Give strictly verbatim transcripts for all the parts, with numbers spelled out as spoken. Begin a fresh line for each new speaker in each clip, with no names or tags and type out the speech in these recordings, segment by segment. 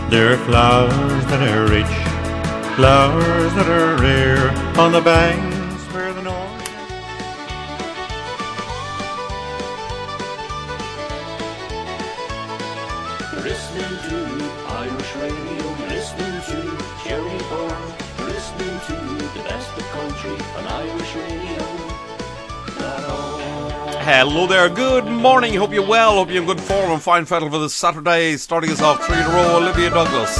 There are flowers that are rich, flowers that are rare, on the banks where the north.
Listening to Irish radio, listening to Jerry Byrne, listening to the best of country on Irish radio.
Hello there, good morning, hope you're well, hope you're in good form and fine fettle for this Saturday, starting us off three in a row, Olivia Douglas.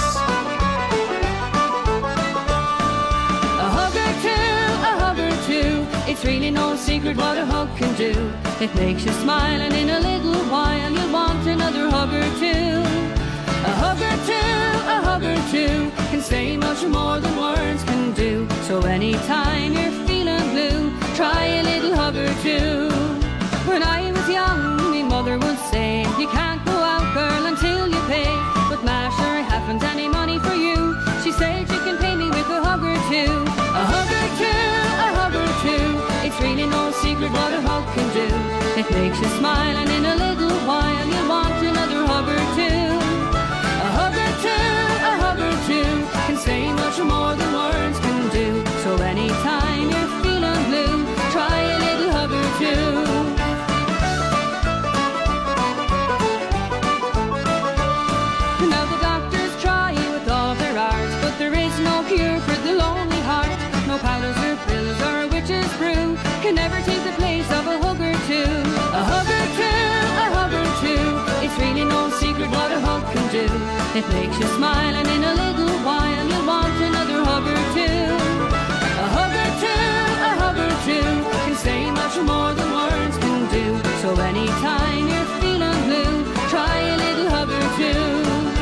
A hug or two, a hug or two, it's really no secret what a hug can do. It makes you smile and in a little while you'll want another hug or two. A hug or two, a hug or two, can say much more than words can do. So anytime you're feeling blue, try a little hug or two. When I was young, my mother would say, you can't go out, girl, until you pay. But ma, sure, I haven't any money for you. She said you can pay me with a hug or two. A hug or two, a hug or two, it's really no secret what a hug can do. It makes you smile and in a little while you'll want another hug or two. A hug or two, a hug or two, can say much more than words can do. So anytime you're feeling blue, try a little hug or two. Cure for the lonely heart. No powders or pills or a witch's brew can never take the place of a hug or two. A hug or two, a hug or two, it's really no secret what a hug can do. It makes you smile and in a little while you'll want another hug or two. A hug or two, a hug or two, can say much more than words can do. So anytime you're feeling blue, try a little hug or two.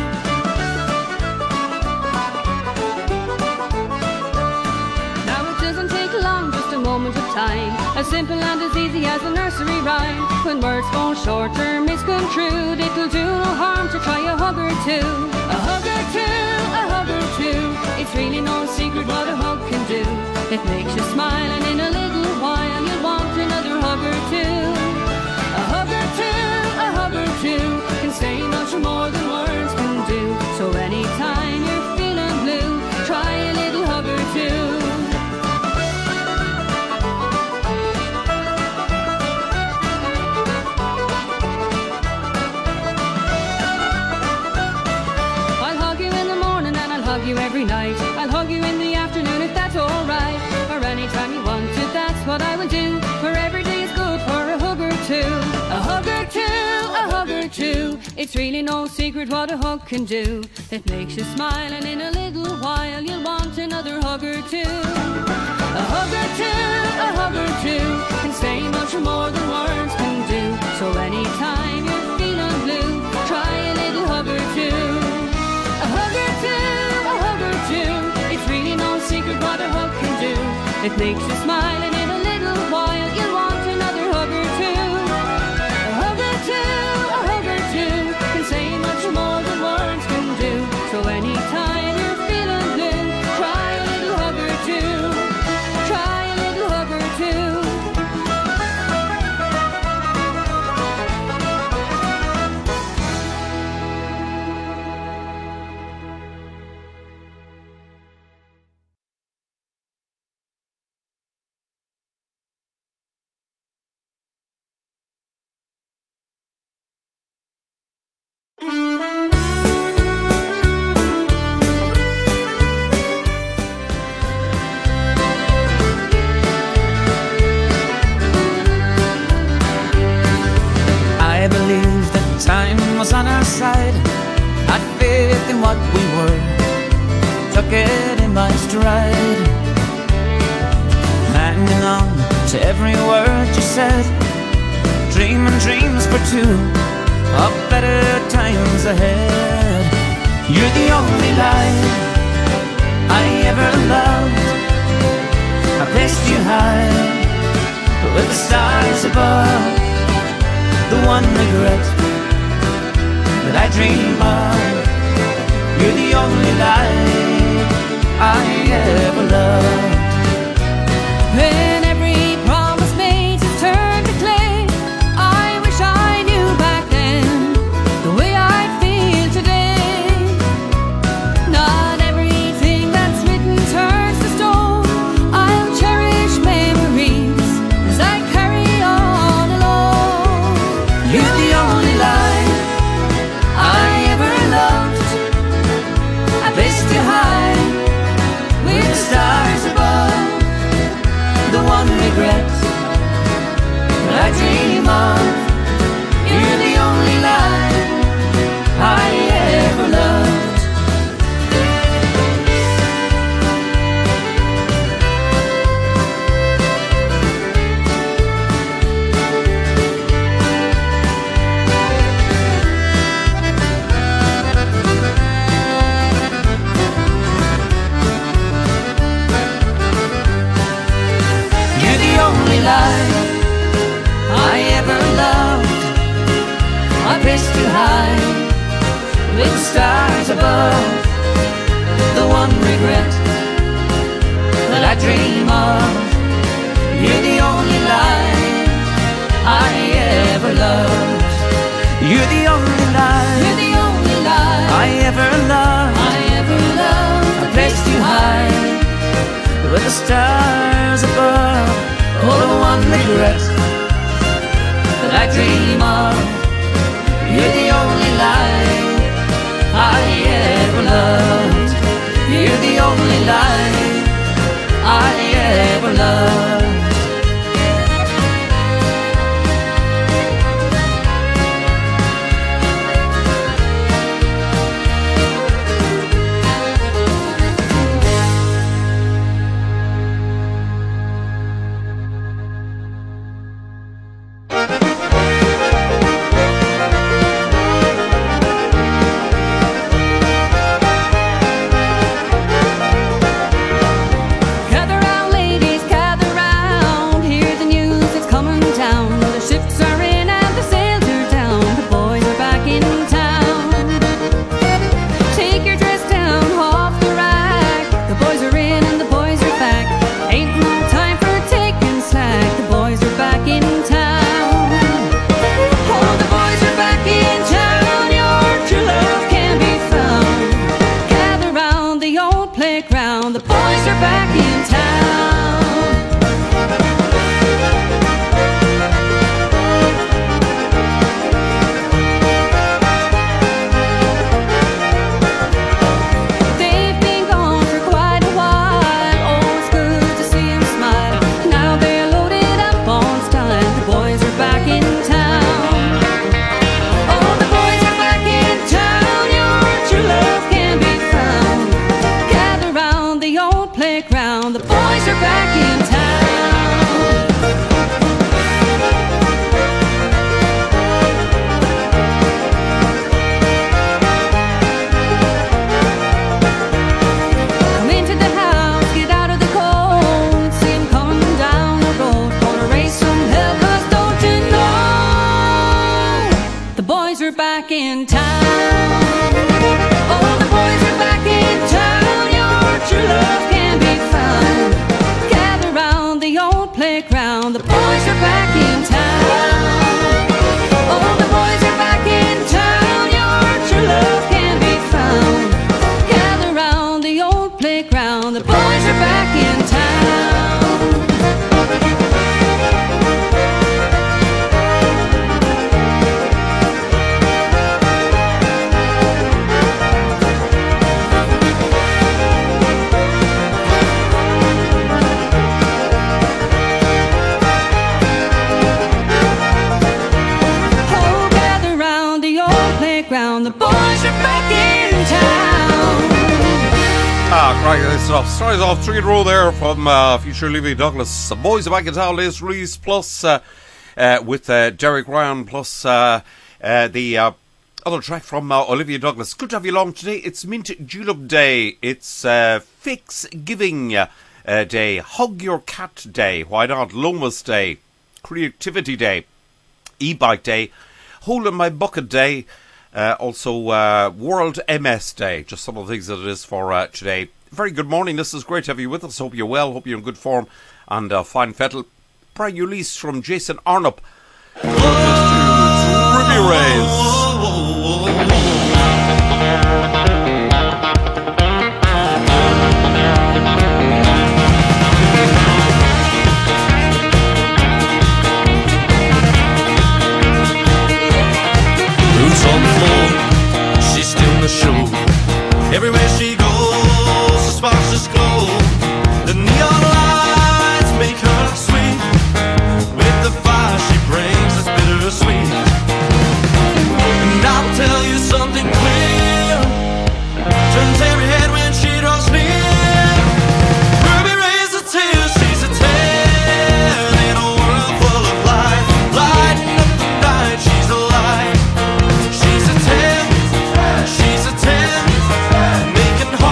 Moment of time, as simple and as easy as a nursery rhyme. When words fall short or misconstrued, it'll do no harm to try a hug or two. A hug or two, a hug or two, it's really no secret what a hug can do. It makes you smile and in a little while you'll want another hug or two. A hug or two, a hug or two, can say much more than words can do. So anytime you're feeling blue, try a little hug or two. You every night, I'll hug you in the afternoon if that's alright. Or anytime you want it, that's what I will do. For every day is good for a hug or two. A hug or two, a hug or two, it's really no secret what a hug can do. It makes you smile and in a little while you'll want another hug or two. A hug or two, a hug or two, can say much more than words can do. So anytime you're feeling blue, try a little hug or two. A hug or two, it's really no secret what a hug can do. It makes you smile and in a little while you'll want another hug or two. A hug or two, a hug or two, can say much more than words can do. So anytime you're feeling blue, try a little hug or two. Try a little hug or two.
I believed that time was on our side. Had faith in what we were, took it in my stride, hanging on to every word you said, dreaming dreams for two of better times ahead. You're the only light I ever loved. I placed you high with the stars above. The one regret that I dream of, you're the only light I ever loved.
When every promise made has turned to clay, I wish I knew back then the way I feel today.
a place too high, with the stars above. The one regret that I dream of, you're the only life I ever loved. You're the only life,
You're the only life
I ever loved.
I ever loved.
A place too high, with the stars above. Oh, the one regret that I dream of, you're the only life I ever loved. You're the only life I ever loved.
Gather round, ladies, gather round. Hear the news, it's coming down. The ships are in and the sails are down. The boys are back in town. Take your dress down off the rack. The boys are in and the boys are back. Ain't no time for taking slack. The boys are back in town. Oh, the boys are back in town. Your true love can be found. Gather round the old playground. The boys are back in town. They've been gone for quite a while. Oh, it's good to see 'em smile. Now they're loaded up on style. The boys are back in town. Oh, the boys are back in town. Your true love can be found. Gather round the old playground. The boys are back in town. Come into the house, get out of the cold. See 'em coming down the road. Gonna raise some hell, 'cause don't you know the boys are back in town. Oh, the boys are back in town. Your true love can be found. Gather round the old playground. The boys are back in town. Oh, the boys are back in town. Your true love can be found. Gather round the old playground. The boys are back in town. Oh, gather round the old playground. The boys are back in town.
Ah, right, this stuff. Started off three in a row there from uh, future Olivia Douglas. The Boys are Back in Town, latest release, plus uh, uh, with uh, Derek Ryan, plus uh, uh, the uh, other track from uh, Olivia Douglas. Good to have you along today. It's Mint Julep Day. It's uh, Fix Giving uh, Day. Hug Your Cat Day. Why not? Lomas Day. Creativity Day. E-Bike Day. Hole in My Bucket Day. Uh, also, uh, World M S Day. Just some of the things that it is for uh, today. Very good morning. This is great to have you with us. Hope you're well. Hope you're in good form. And uh, fine fettle. Brand new release from Jason Arnott. Ruby Rays.
Roots on the floor, she's still the show. Everywhere she goes, the sparks just glow. The neon lights make her look sweet. With the fire she brings, it's bittersweet. And I'll tell you something clear, turns every head when she draws near. Ruby rays a tear, she's a tear in a world full of light. Lighting up the night, she's a light. She's a ten, she's a ten, making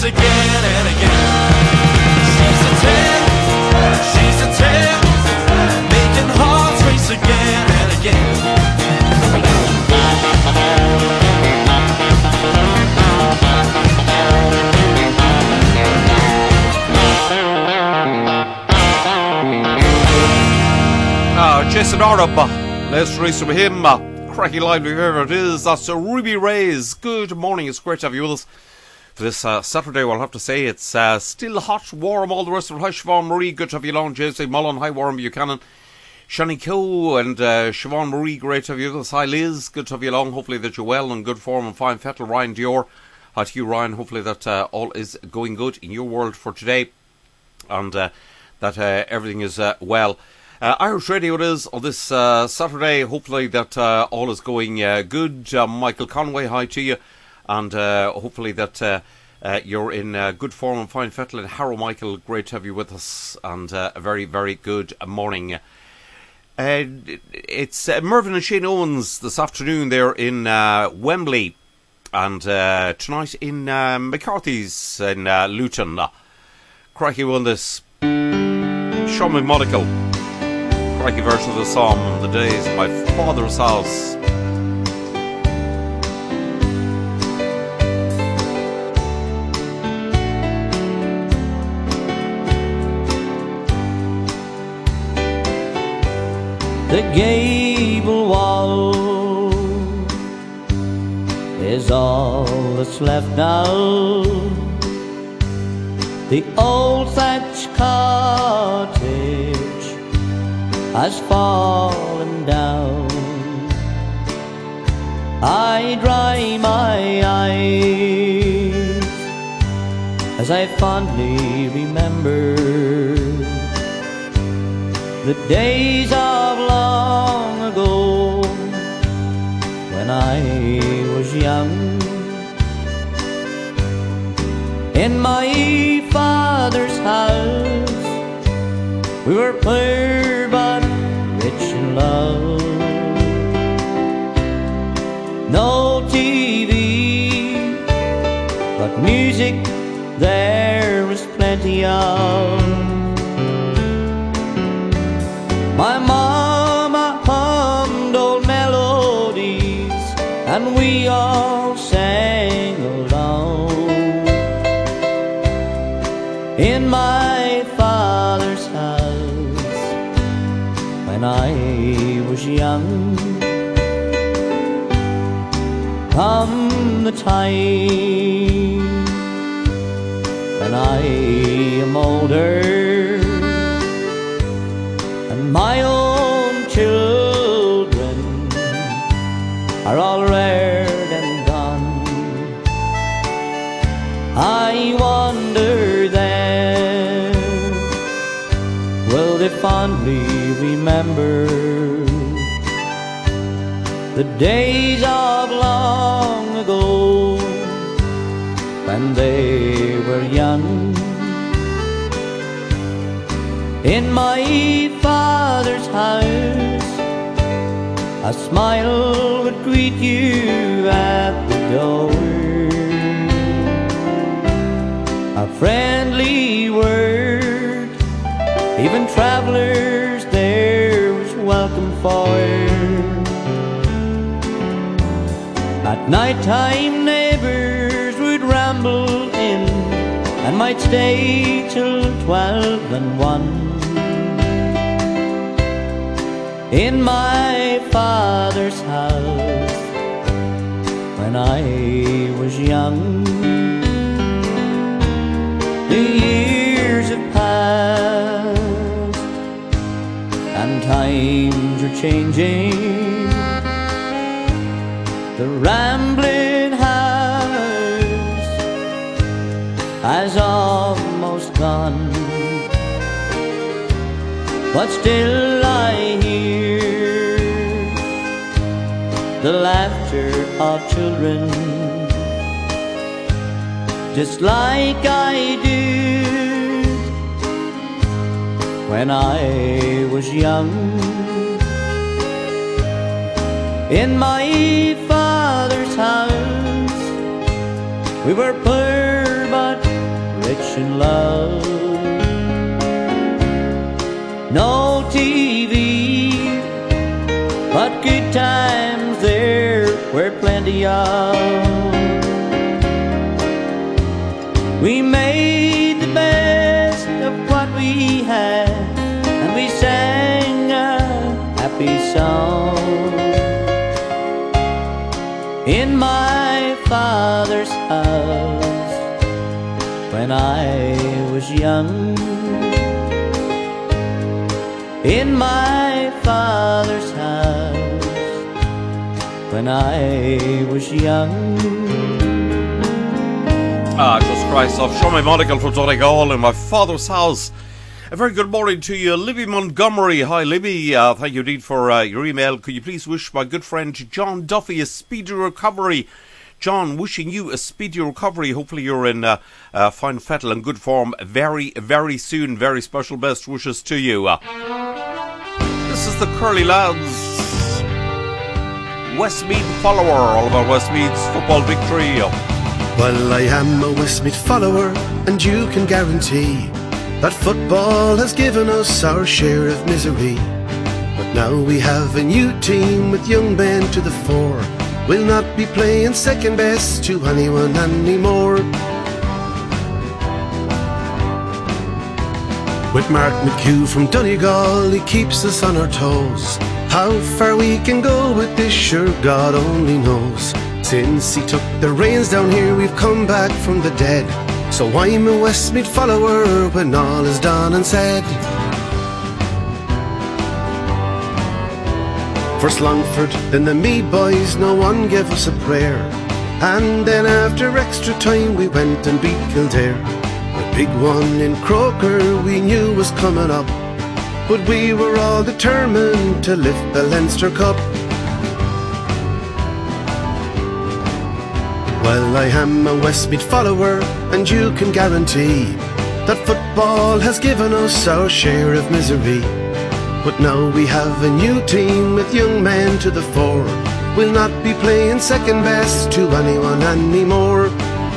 again and again. She's a ten, she's a ten, making hearts race again and again.
Ah, Jason Arab, let's race with him. Uh, cracky lively, whoever it is. That's uh, Ruby Ray's. Good morning. It's great to have you with us for this uh, Saturday. Well, I'll have to say it's uh, still hot, warm, all the rest of it. Hi, Siobhan Marie. Good to have you along. James A. Mullen. Hi, Warren Buchanan. Shani Coe and uh, Siobhan Marie. Great to have you with us. Hi, Liz. Good to have you along. Hopefully that you're well and good form and fine fettle. Ryan Dior. Hi to you, Ryan. Hopefully that uh, all is going good in your world for today and uh, that uh, everything is uh, well. Uh, Irish Radio it is on this uh, Saturday. Hopefully that uh, all is going uh, good. Uh, Michael Conway, hi to you. And uh, hopefully that uh, uh, you're in uh, good form and fine fettle. And Harrow Michael, great to have you with us. And uh, a very, very good morning. Uh, it's uh, Mervyn and Shane Owens this afternoon there in uh, Wembley. And uh, tonight in uh, McCarthy's in uh, Luton. Uh, Crikey won this. Sean McMonagle. Crikey version of the song, The Days of My Father's House.
The gable wall is all that's left now. The old thatched cottage has fallen down. I dry my eyes as I fondly remember the days of long ago when I was young. In my father's house we were poor but rich in love. No T V, but music there was plenty of. My mama hummed old melodies and we all sang along. In my father's house when I was young. Come the time when I am older and my own children are all reared and gone, I wonder then, will they fondly remember the days of long ago when they were young? In my father's house a smile would greet you at the door, a friendly word, even travelers there was welcome for. At night time neighbours would ramble in and might stay till twelve and one. In my father's house when I was young. The years have passed and times are changing. The rambling house has almost gone, but still I hear the laughter of children, just like I did when I was young. In my father's house we were poor but rich in love. No T V, but good times there were plenty of. We made the best of what we had, and we sang a happy song. In my father's house when I was young. In my father's house when I was young.
Ah, Jesus Christ, I've shown my monocle from Donegal in my father's house. A very good morning to you, Libby Montgomery. Hi, Libby. Uh, thank you indeed for uh, your email. Could you please wish my good friend John Duffy a speedy recovery? John, wishing you a speedy recovery. Hopefully you're in uh, uh, fine fettle and good form very, very soon. Very special best wishes to you. Uh, this is the Curly Lads. Westmeath follower, all about Westmeath's football victory.
Well, I am a Westmeath follower, and you can guarantee that football has given us our share of misery. But now we have a new team with young men to the fore. We'll not be playing second best to anyone anymore. With Mark McHugh from Donegal, he keeps us on our toes. How far we can go with this, sure God only knows. Since he took the reins down here, we've come back from the dead. So I'm a Westmeath follower when all is done and said. First Longford, then the Mead boys, no one gave us a prayer. And then after extra time we went and beat Kildare. The big one in Croker we knew was coming up, but we were all determined to lift the Leinster Cup. Well, I am a Westmeath follower, and you can guarantee that football has given us our share of misery. But now we have a new team with young men to the fore. We'll not be playing second best to anyone anymore.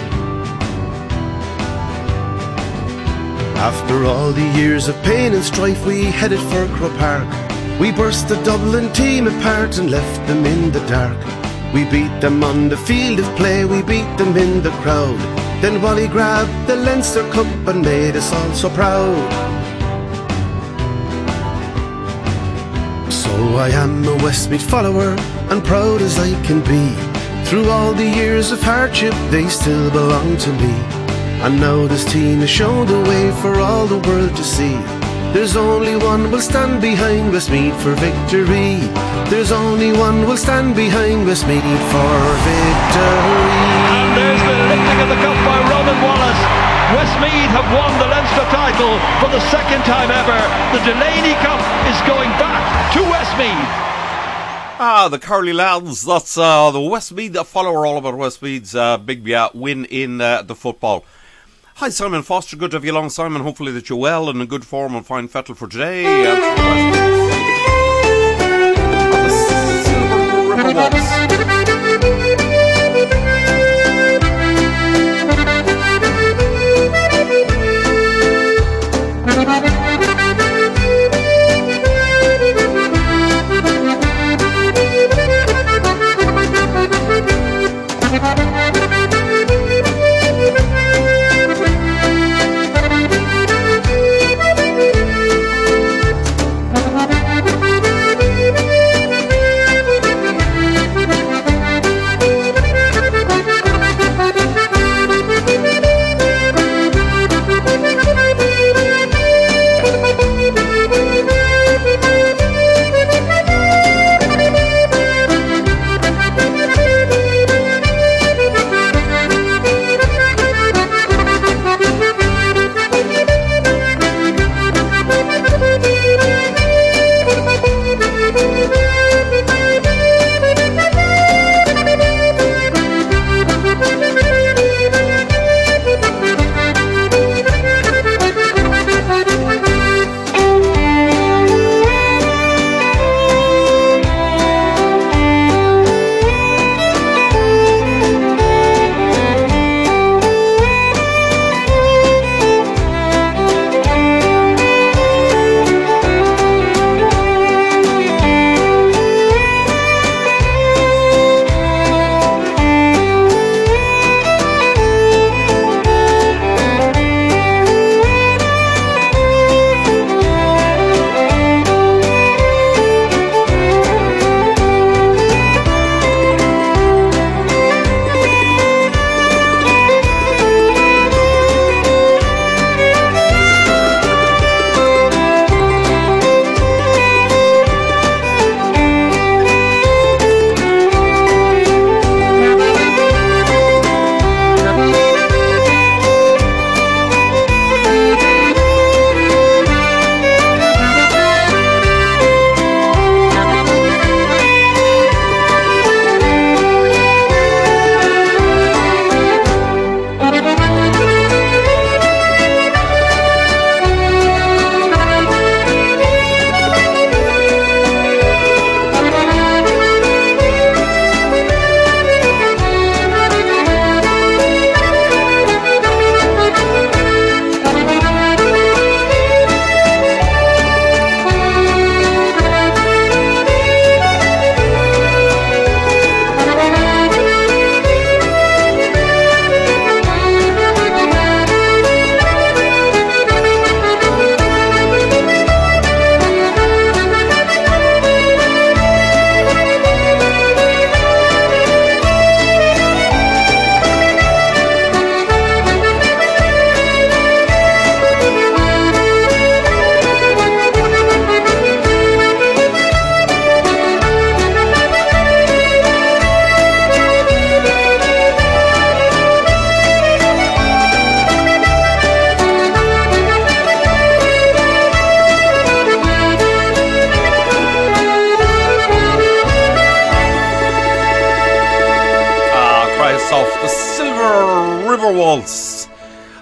After all the years of pain and strife, we headed for Croke Park. We burst the Dublin team apart and left them in the dark. We beat them on the field of play, we beat them in the crowd. Then Wally grabbed the Leinster Cup and made us all so proud. So I am a Westmeath follower, and proud as I can be. Through all the years of hardship, they still belong to me. And now this team has shown the way for all the world to see. There's only one will stand behind Westmeath for victory. There's only one will stand behind Westmeath for victory.
And there's the lifting of the cup by Ronan Wallace. Westmeath have won the Leinster title for the second time ever. The Delaney Cup is going back to Westmeath.
Ah, the Curly Lads. That's uh, the Westmeath follower, all about Westmeath's uh, big uh, win in uh, the football. Hi, Simon Foster. Good to have you along, Simon. Hopefully that you're well and in good form and fine fettle for today. Uh, the Silver River Waltz.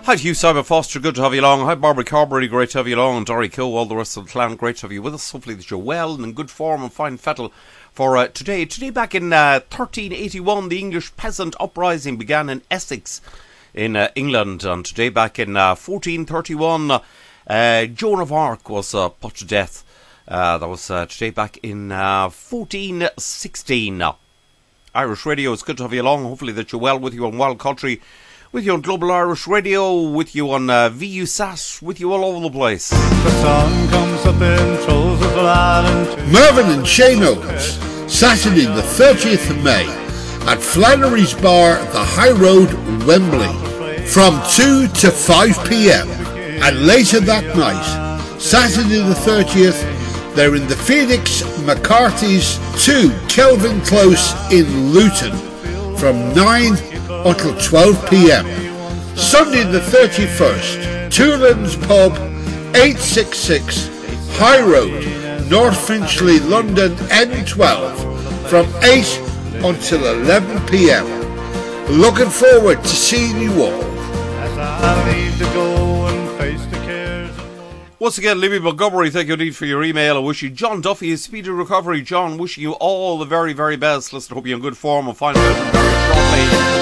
Hi to you, Simon Foster, good to have you along. Hi, Barbara Carberry, great to have you along. And Dory Coe, all the rest of the clan, great to have you with us. Hopefully that you're well and in good form and fine fettle for uh, today. Today, back in uh, thirteen eighty-one, the English peasant uprising began in Essex in uh, England. And today, back in uh, fourteen thirty-one, uh, Joan of Arc was uh, put to death. Uh, that was uh, today, back in uh, fourteen sixteen. Irish Radio, it's good to have you along. Hopefully that you're well, with you on Wild Country, with you on Global Irish Radio, with you on uh, V U S A T, with you all over the place.
The sun comes up and throws us glad into
Mervyn and Shane Owens, Saturday the thirtieth of May at Flannery's Bar, the High Road, Wembley, from two to five p.m. And later that night, Saturday the thirtieth, they're in the Felix McCarthy's two Kelvin Close in Luton from nine until twelve p.m. Sunday the thirty-first, Toolan's Pub, eight sixty-six High Road, North Finchley, London, N twelve, from eight until eleven p.m. Looking forward to seeing you all.
as I leave to go and face the cares.
Once again, Libby Montgomery, thank you indeed for your email. I wish you John Duffy a speedy recovery. John, wishing you all the very, very best. Listen, hope you're in good form and find out very shortly.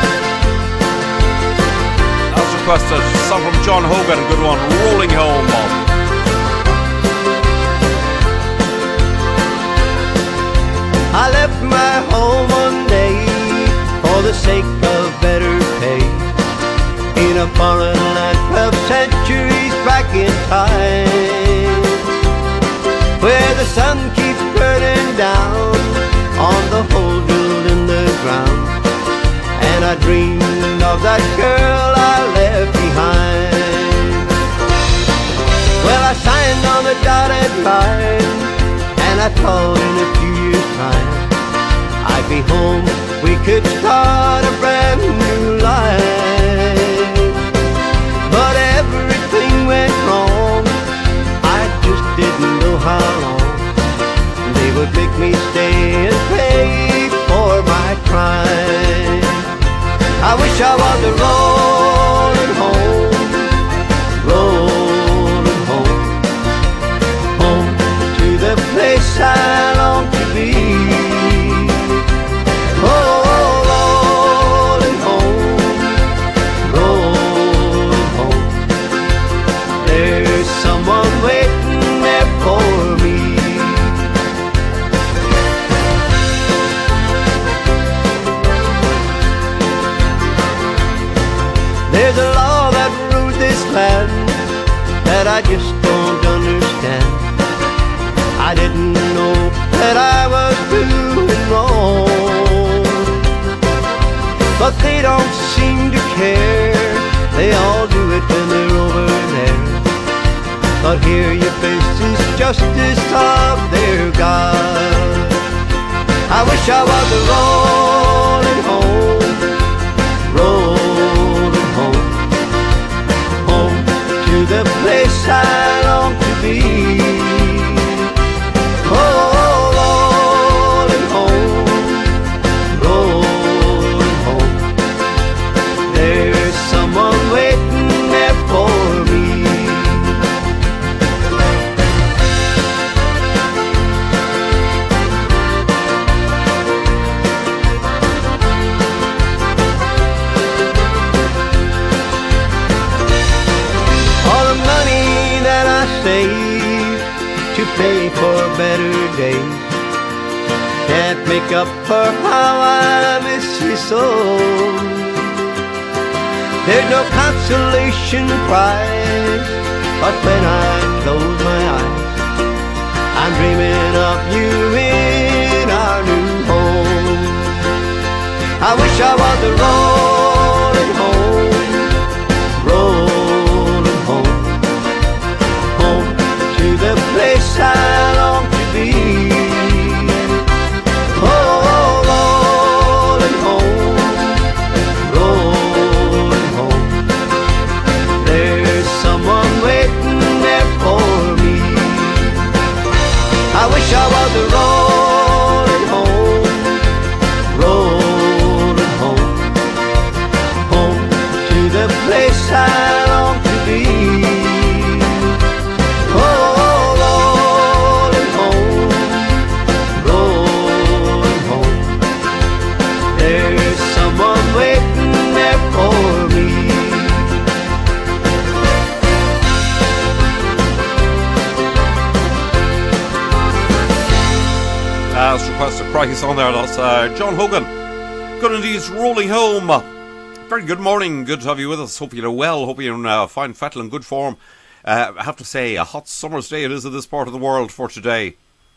As requested, a song from John Hogan, a good one, Rolling Home.
I left my home one day for the sake of better pay, in a foreign land twelve centuries back in time, where the sun keeps burning down on the hole drilled in the ground, and I dreamed of that girl I left behind. Well, I signed on the dotted line, and I thought in a few years' time I'd be home, we could start a brand new life. But everything went wrong, I just didn't know how long they would make me stay and pay for my crime. I wish I was a rolling home, rolling home, home to the place I long to be. Oh, rolling home, rolling home. There's someone waiting there for me. There's a law that rules this land that I just don't understand. I didn't know that I was doing wrong, but they don't seem to care. They all do it when they're over there, but here your face is justice of their God. I wish I was a rolling home, rolling home, home to the place I long to be. Oh, rolling home, rolling home. There's someone waiting there for me. All the money that I saved to pay for better days can't make up for how I miss you so. There's no consolation prize, but when I close my eyes, I'm dreaming of you in our new home. I wish I was a rolling home, rolling home, home to the place I long to be. Oh, rolling home, rolling home. There's someone waiting there for me. I wish I was a rolling home, rolling home, place I long to be. Oh, rolling home, rolling home. There's someone waiting there for me.
As requested, crikey song there, that's uh, John Hogan. Good indeed, rolling home. Very good morning, good to have you with us. Hope you're well, hope you're in uh, fine fettle and good form. Uh, I have to say, a hot summer's day it is in this part of the world for today.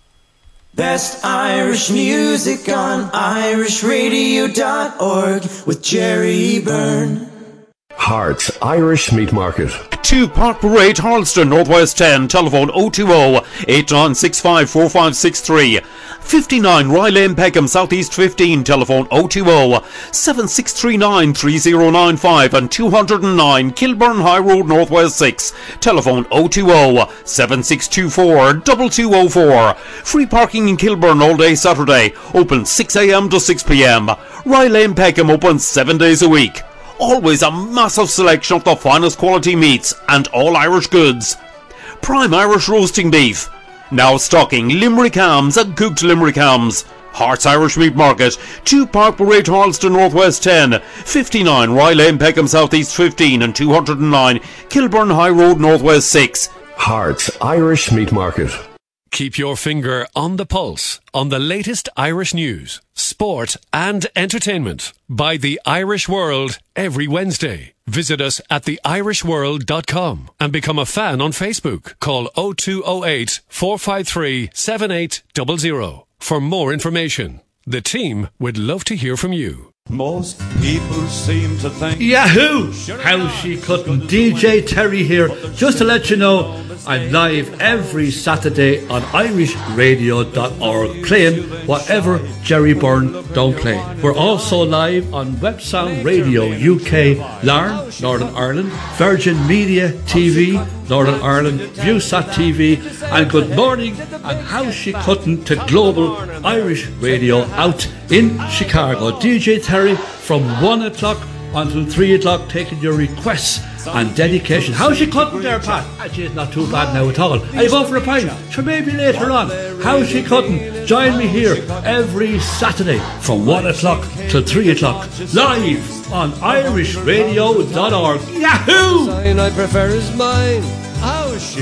Best Irish music on irish radio dot org with Jerry Byrne.
Hearts Irish Meat Market.
two Park Parade, Harleston, Northwest ten, telephone oh two oh, eight nine six five, four five six three. fifty-nine Rye Lane, Peckham, Southeast fifteen, telephone oh two oh, seven six three nine, three oh nine five, and two oh nine Kilburn High Road, Northwest six, telephone oh two oh, seven six two four, two two oh four. Free parking in Kilburn all day Saturday, open six a m to six p m. Rye Lane, Peckham, open seven days a week. Always a massive selection of the finest quality meats and all Irish goods. Prime Irish roasting beef. Now stocking Limerick hams and cooked Limerick hams. Hearts Irish Meat Market, two Park Parade, Harleston, Northwest ten, fifty-nine Rye Lane, Peckham, Southeast fifteen, and two oh nine Kilburn High Road, Northwest six.
Hearts Irish Meat Market.
Keep your finger on the pulse on the latest Irish news, sport and entertainment by The Irish World every Wednesday. Visit us at the irish world dot com and become a fan on Facebook. Call oh two oh eight, four five three, seven eight zero zero for more information. The team would love to hear from you.
Most people seem to think
Yahoo! How she couldn't. D J Terry here. Just to let you know, I'm live every Saturday on irish radio dot org playing whatever Jerry Byrne don't play. We're also live on Web Sound Radio U K, Larne, Northern Ireland, Virgin Media T V, Northern Ireland, Viewsat T V, and Good Morning and How She Couldn't to Global Irish Radio out in Chicago. D J Terry from one o'clock until three o'clock taking your requests and dedication. How she couldn't there, Pat? Actually, it's not too bad now at all. Are you going for a pint? Sure, maybe later on. How she couldn't. Join me here every Saturday from one o'clock till three o'clock. Live on irish radio dot org. Yahoo!
Sign I prefer is mine. How she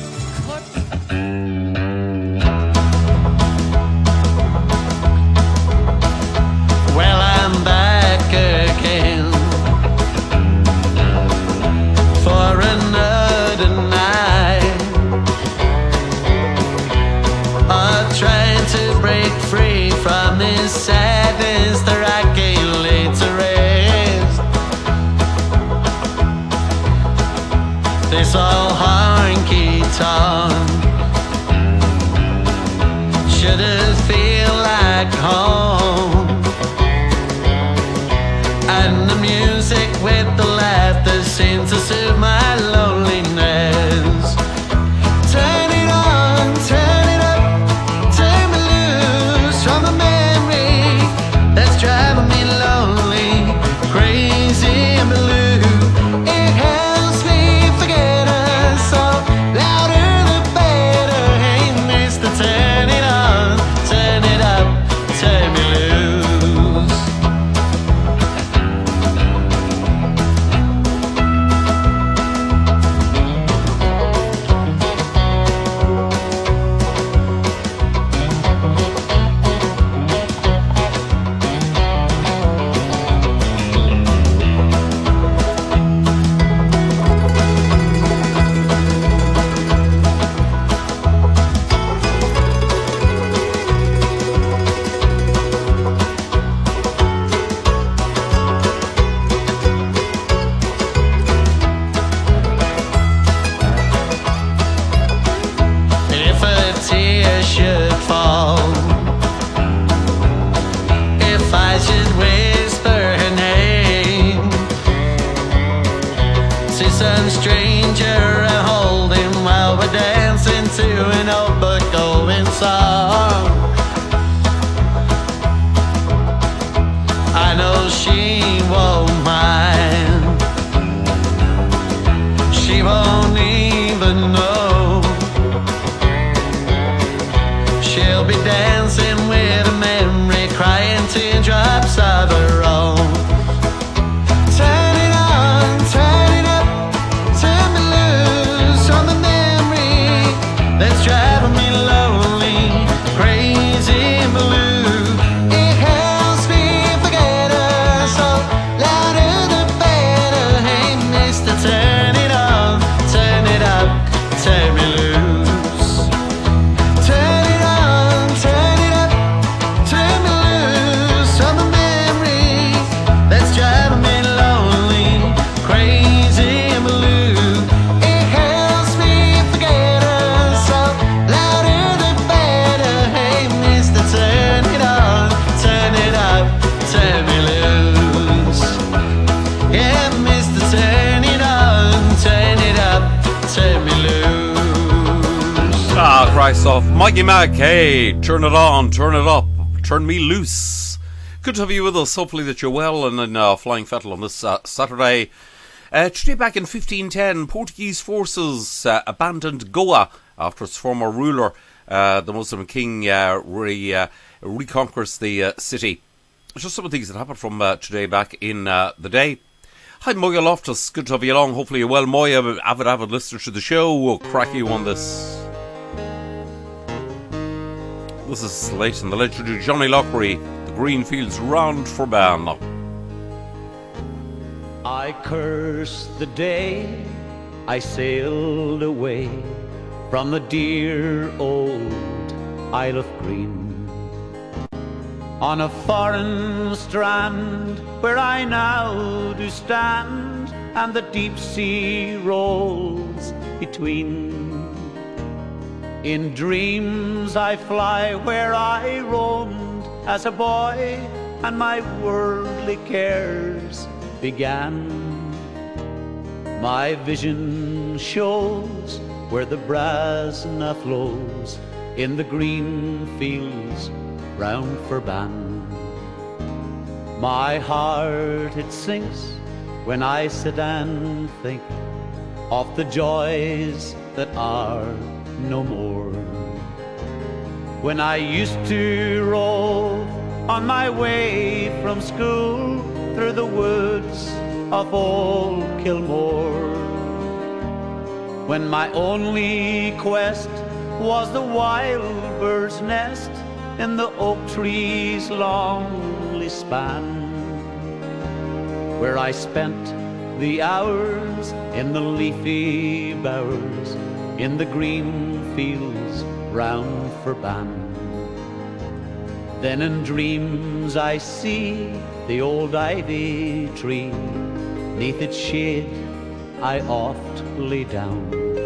Well, I'm back again for another night of trying to break free from this sadness that I can't lay to rest. This old honky tonk shouldn't feel like home. And the music with the laughter seems to soothe my loneliness. Turn it on, turn it up, turn me loose from a memory that's driving me lonely, crazy and blue. It helps me forget her, so louder the better. Hey, mister, turn it on, turn it up, turn me loose. If a tear should fall, if I should whisper her name to some stranger and hold him while we're dancing to an old but going song, I know she won't mind. to know. She'll be dancing with a memory, crying teardrops of her own. Turn it on, turn it up, turn me loose on the memory that's driving me lonely, crazy and blue. It helps me forget her, so louder the better. Hey, mister, turn it on, turn it up, turn me loose. Turn it on, turn it up, turn me loose on the memory that's driving me lonely, crazy and blue. It helps me forget her, so louder the better. Hey, mister, turn it on, turn it up, turn me loose. Yeah, mister, turn it on, turn it up, turn me loose.
Ah, Christ off. Mikey Mac, hey, turn it on, turn it up, turn me loose. Good to have you with us. Hopefully that you're well and in uh, Flying Fettle on this uh, Saturday. Uh, today back in fifteen ten, Portuguese forces uh, abandoned Goa after its former ruler, uh, the Muslim king, uh, re, uh, reconquers the uh, city. Just some of the things that happened from uh, today back in uh, the day. Hi, Moya Loftus. Good to have you along. Hopefully you're well. Moya, avid, avid listener to the show. We'll crack you on this. This is late in the legend of Johnny Lockery. The green fields round for ban.
I curse the day I sailed away from the dear old Isle of Green, on a foreign strand where I now do stand, and the deep sea rolls between. In dreams I fly where I roamed as a boy, and my worldly cares began. My vision shows where the Brasna flows in the green fields round Furban. My heart it sinks when I sit and think of the joys that are no more. When I used to rove on my way from school through the woods of old Kilmore, when my only quest was the wild bird's nest in the oak tree's lonely span, where I spent the hours in the leafy bowers in the green fields round Furban. Then in dreams I see the old ivy tree, neath its shade I oft lay down.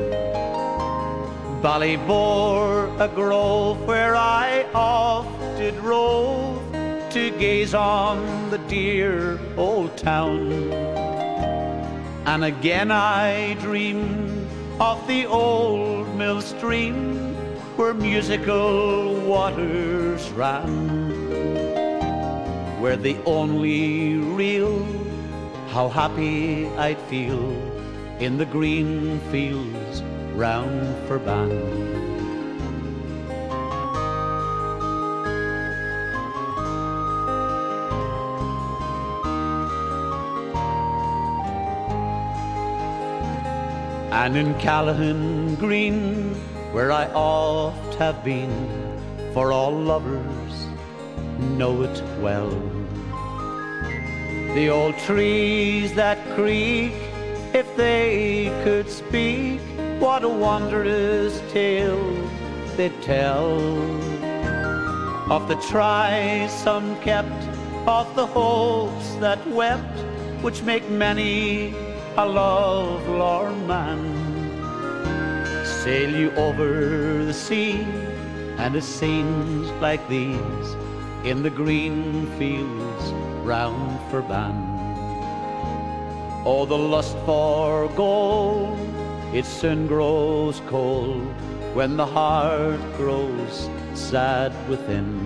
Ballybor, a grove where I oft did rove to gaze on the dear old town. And again I dream of the old mill stream where musical waters ran, where the only real, how happy I'd feel in the green fields round Furban. And in Callahan Green, where I oft have been, for all lovers know it well, the old trees that creak, if they could speak, what a wondrous tale they'd tell of the tries some kept, of the hopes that wept, which make many a lovelorn man sail you over the sea. And it scenes like these in the green fields round Furban. Oh, the lust for gold, it soon grows cold when the heart grows sad within.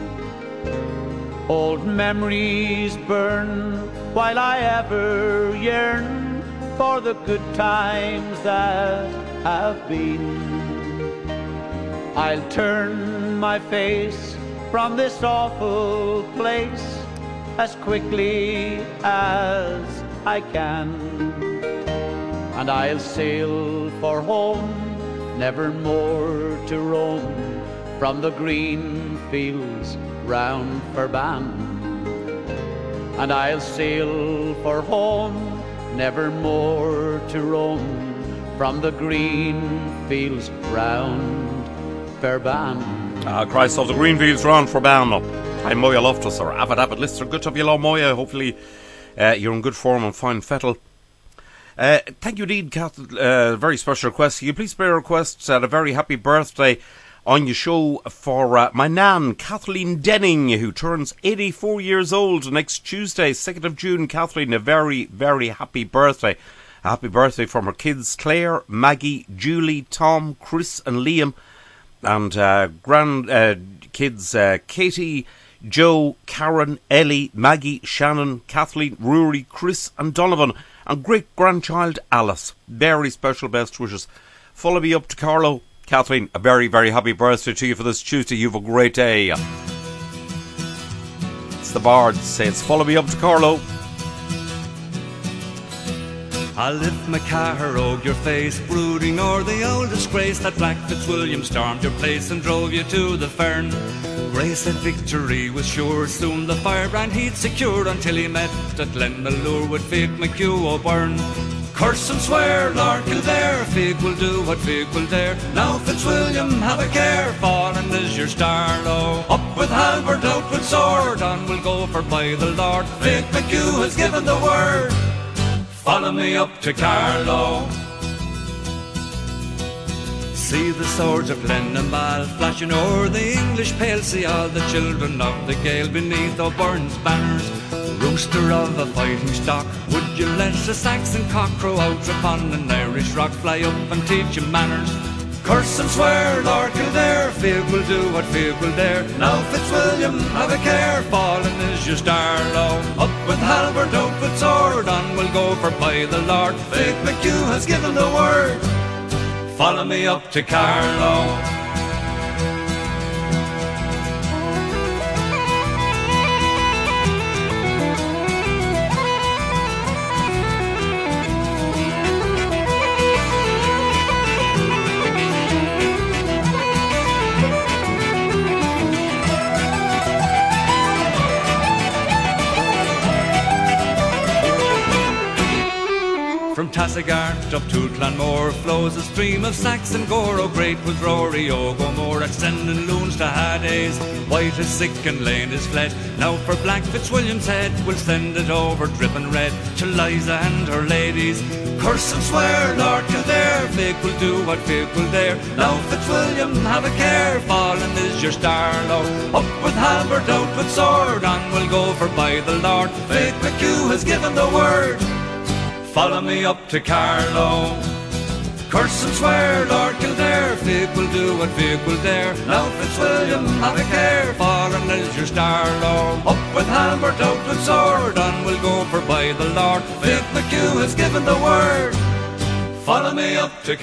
Old memories burn while I ever yearn for the good times that have been. I'll turn my face from this awful place as quickly as I can, and I'll sail for home, never more to roam from the green fields round Ferban. And I'll sail for home, never more to roam from the green fields round Ferban.
Ah, Christ of the green fields round Ferban. I'm Moya Loftus, or avid avid listener. Good to have you along, Moya. Hopefully uh, you're in good form and fine fettle. Uh, thank you indeed, Kath. Uh, very special request. Can you please bear requests at a very happy birthday on your show for uh, my nan, Kathleen Denning, who turns eighty-four years old next Tuesday, second of June. Kathleen, a very, very happy birthday. A happy birthday from her kids, Claire, Maggie, Julie, Tom, Chris and Liam, and uh, grand uh, kids, uh, Katie, Joe, Karen, Ellie, Maggie, Shannon, Kathleen, Rory, Chris and Donovan, and great-grandchild Alice. Very special best wishes. Follow me up to Carlo. Kathleen, a very, very happy birthday to you for this Tuesday. You have a great day. It's the Bards. Says, follow me up to Carlo.
I'll lift my car o'er your face, brooding o'er the old disgrace that Black Fitzwilliam stormed your place and drove you to the fern. Grace said victory was sure, soon the firebrand he'd secured, until he met at Glenmalure with Fig McHugh O'Byrne. Curse and swear, Lord Kildare, Fig will do what Fig will dare. Now Fitzwilliam, have a care, fallen is your star low. Up with halberd, out with sword, on we'll go for by the Lord. Fig McHugh has given the word, follow me up to Carlow. See the swords of Glenamall flashing o'er the English pale, see all the children of the Gael beneath O'Byrne's banners. Rooster of a fighting stock, would you let a Saxon cock crow out upon an Irish rock? Fly up and teach him manners. Curse and swear, Lord Kildare, Fig will do what Fig will dare. Now Fitzwilliam, have a care, fallen is your star low. Up with halberd, out with sword, on we'll go for by the Lord. Fig McHugh has given the word, follow me up to Carlow. From Tassagart up to Clonmore flows a stream of Saxon gore. Oh, great was Rory O'Gomore at sending loons to Hades. White is sick and Lane is fled. Now for Black Fitzwilliam's head, we'll send it over dripping red to Liza and her ladies. Curse and swear, Lord Kildare, Fig will do what Fig will dare. Now Fitzwilliam, have a care, fallen is your star low. Up with halberd, out with sword, on we'll go for by the Lord. Fig McHugh has given the word, follow me up to Carlow. Curse and swear, Lord Kildare, Fig will do what Fig will dare. Now Fitzwilliam, have a care, fallen is your star low. Up with halberd, out with sword, on we'll go for by the Lord. Fig McHugh has given the word, follow me up to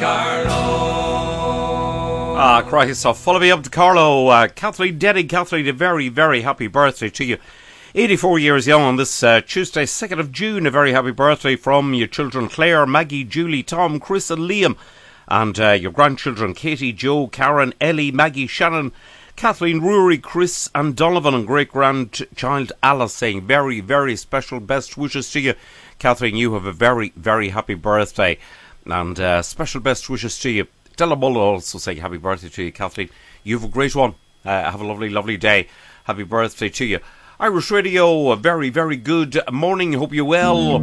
Carlow.
Ah, Christ, so follow me up to Carlow. Uh, Kathleen Denning, Kathleen, a very, very happy birthday to you. eighty-four years young on this uh, Tuesday, second of June. A very happy birthday from your children Claire, Maggie, Julie, Tom, Chris and Liam, and uh, your grandchildren Katie, Joe, Karen, Ellie, Maggie, Shannon, Kathleen, Rory, Chris and Donovan, and great-grandchild Alice, saying very, very special best wishes to you. Kathleen, you have a very, very happy birthday, and uh, special best wishes to you. Della Mull also saying happy birthday to you, Kathleen. You have a great one. Uh, have a lovely, lovely day. Happy birthday to you. Irish Radio, a very, very good morning. Hope you're well.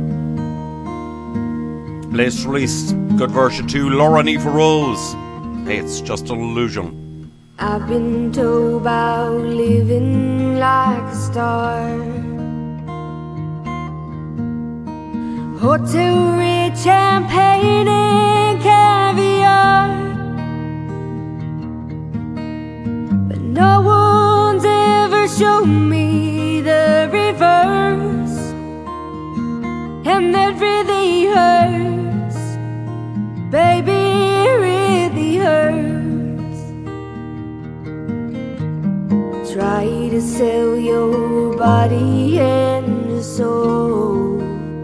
Latest release, good version to Laura Nifa Rose. Hey, it's just an illusion.
I've been told about living like a star. Hotel rich, champagne and caviar. But no one's ever shown me the reverse, and that really hurts, baby. body and a soul.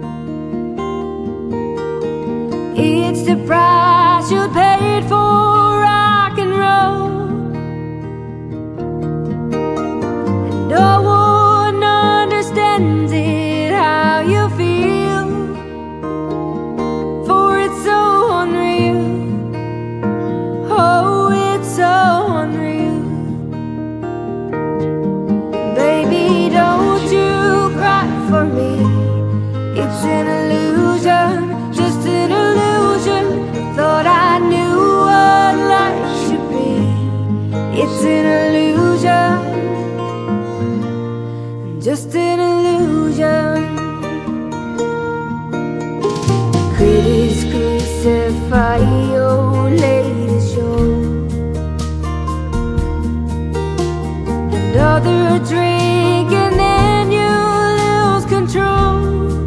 It's the price you paid for rock and roll. And no one understands it, how you feel, for it's so unreal. Oh, it's so unreal. Baby, don't you cry for me. It's an illusion, just an illusion. Thought I knew what life should be. It's an illusion, just an illusion. Critics crucify your latest show. Another drink and then you lose control.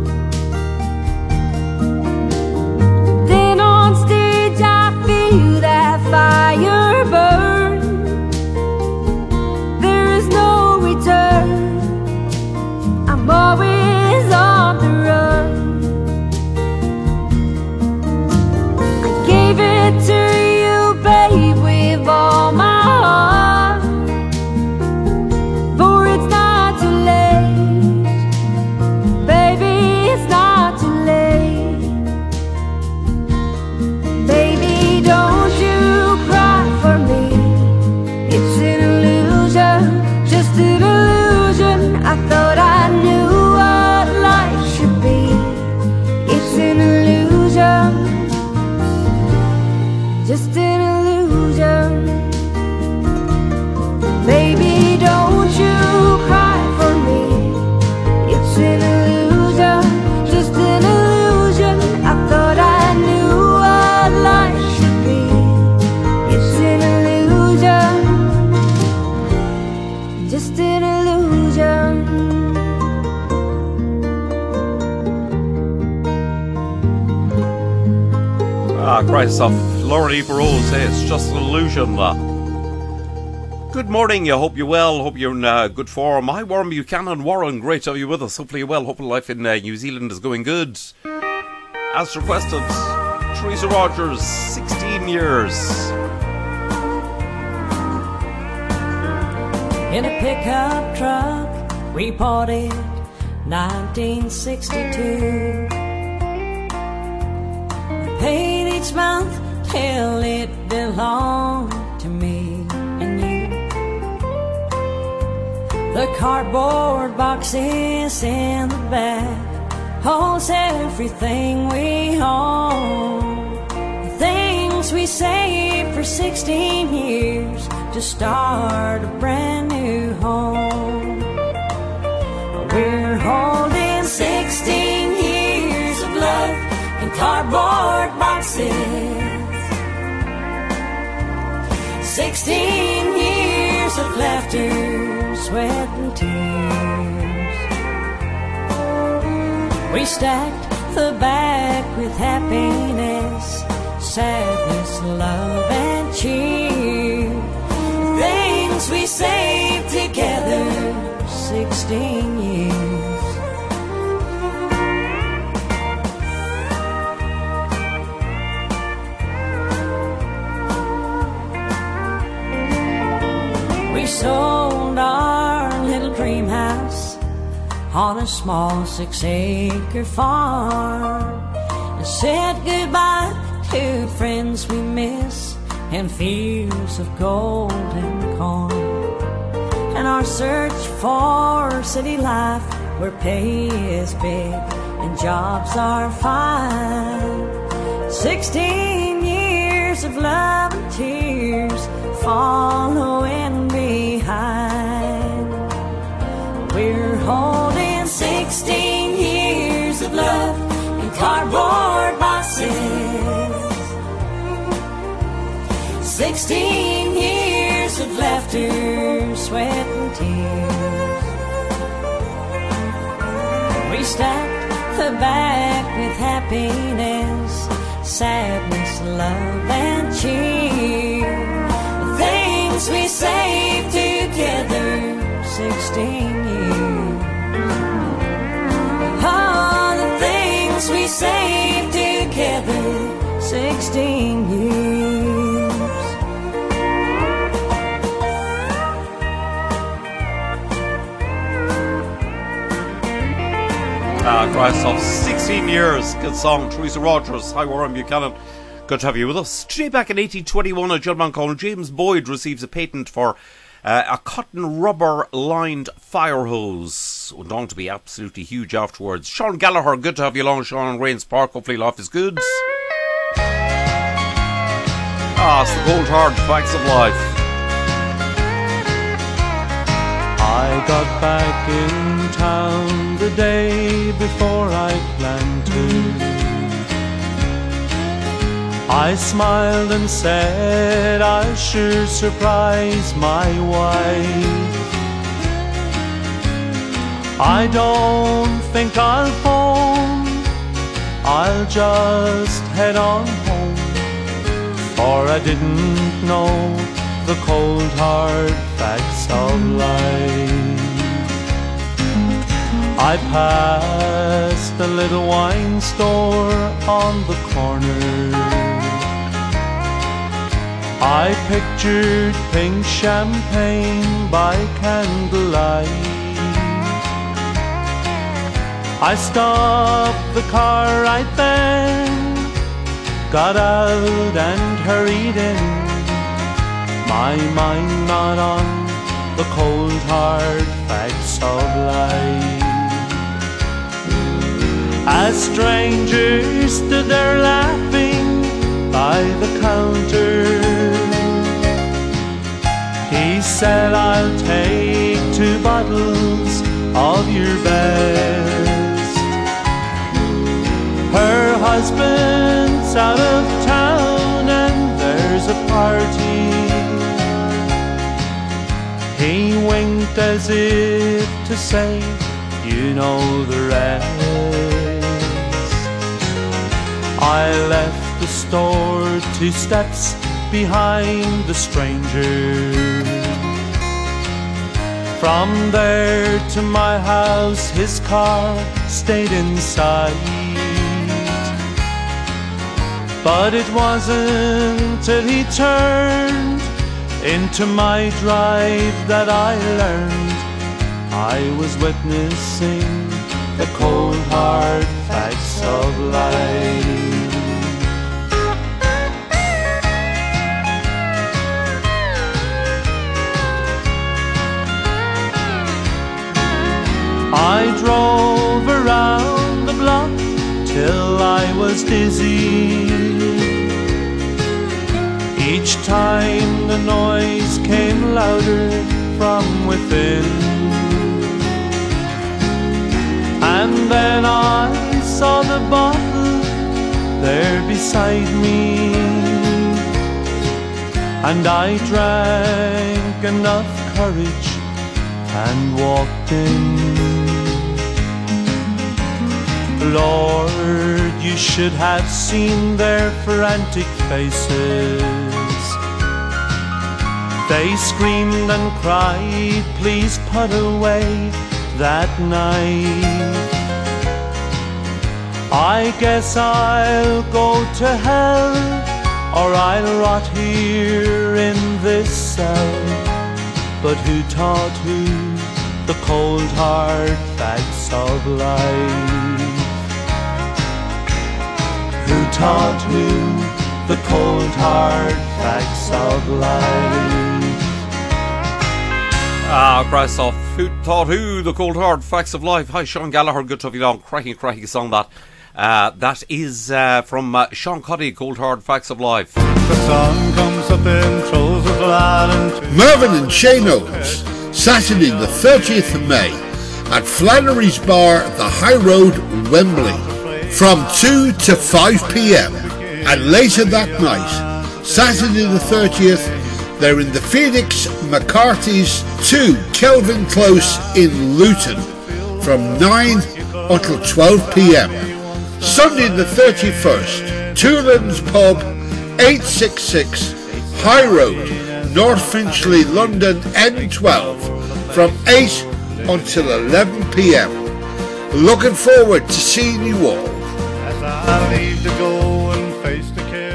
Then on stage I feel that fire burn. There is no return. I'm always on the run. I gave it to you, babe, with all my heart. For it's not too late, baby, it's not too late. Baby, don't you cry for me. It's an illusion, just an illusion. I thought I knew what life should be. It's an illusion, just an illusion. Baby, don't you cry for me. It's an illusion, just an illusion. I thought I knew what life should be. It's an illusion, just an illusion.
Ah, Christ off. Laura Lee Barrow says it's just an illusion. Uh. Good morning, I hope you're well, hope you're in uh, good form. Hi Warren Buchanan, Warren, great to have you with us. Hopefully you're well, hopefully life in uh, New Zealand is going good. As requested, Teresa Rogers, sixteen years.
In a pickup truck, we parted nineteen sixty-two. I paid each month till it belonged to me and you. The cardboard boxes in the back holds everything we own. The things we saved for sixteen years to start a brand new home. We're holding sixteen years of love in cardboard boxes. Sixteen years of laughter, sweat and tears. We stacked the back with happiness, sadness, love and cheer. Things we saved together, sixteen years. We sold our little dream house on a small six-acre farm and said goodbye to friends we miss and fields of golden corn. And our search for city life where pay is big and jobs are fine. Sixteen years of love and tears following behind. We're holding sixteen years of love in cardboard boxes. Sixteen years of laughter, sweat and tears. We stacked the back with happiness, sadness, love and cheer. The things we saved together, sixteen years. sixteen years.
Ah, Christ of sixteen years. Good song. Teresa Rogers. Hi, Warren Buchanan. Good to have you with us. Today, back in eighteen twenty-one, a gentleman called James Boyd receives a patent for uh, a cotton rubber lined fire hose. Went on to be absolutely huge afterwards. Sean Gallagher, good to have you along, Sean, in Rains Park. Hopefully life is good. Ah, it's the cold hard facts of life.
I got back in town the day before I planned to. I smiled and said I'll sure surprise my wife. I don't think I'll phone, I'll just head on home, for I didn't know the cold hard facts of life. I passed the little wine store on the corner. I pictured pink champagne by candlelight. I stopped the car right then, got out and hurried in, my mind not on the cold hard facts of life. As strangers stood there laughing by the counter, he said, I'll take two bottles of your best. Her husband's out of town and there's a party. He winked as if to say, you know the rest. I left the store two steps behind the stranger. From there to my house his car stayed inside. But it wasn't till he turned into my drive that I learned I was witnessing the cold hard facts of life. I drove around the block till I was dizzy. Each time the noise came louder from within. And then I saw the bottle there beside me, and I drank enough courage and walked in. Lord, you should have seen their frantic faces. They screamed and cried, please put away that knife. I guess I'll go to hell, or I'll rot here in this cell. But who taught who the cold hard facts of life? Who taught who the cold hard facts of life?
Ah, Christ off. Who taught who the cold hard facts of life? Hi, Sean Gallagher. Good to have you on. Cracking, cracking song that. Uh, that is uh, from uh, Sean Cuddy, Cold Hard Facts of Life.
The sun comes up and throws a glad into
Mervyn and Shane Owens, Saturday the thirtieth of May at Flannery's Bar, the High Road, Wembley, from two to five p.m. And later that night, Saturday the thirtieth, they're in the Phoenix McCarthy's two Kelvin Close in Luton from nine until twelve p.m. Sunday the thirty-first, Toolan's Pub, eight sixty-six High Road, North Finchley, London, N twelve, from eight until eleven p.m. Looking forward to seeing you all.
as I leave to go and face the care.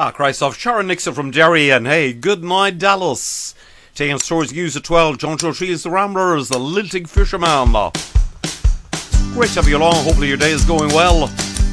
Ah, Christ off. Sharon Nixon from Derry, and hey, good night, Dallas. Taking stores news at twelve. John Joe Shields, the Ramblers, the Lilting Fisherman. Great to have you along. Hopefully your day is going well.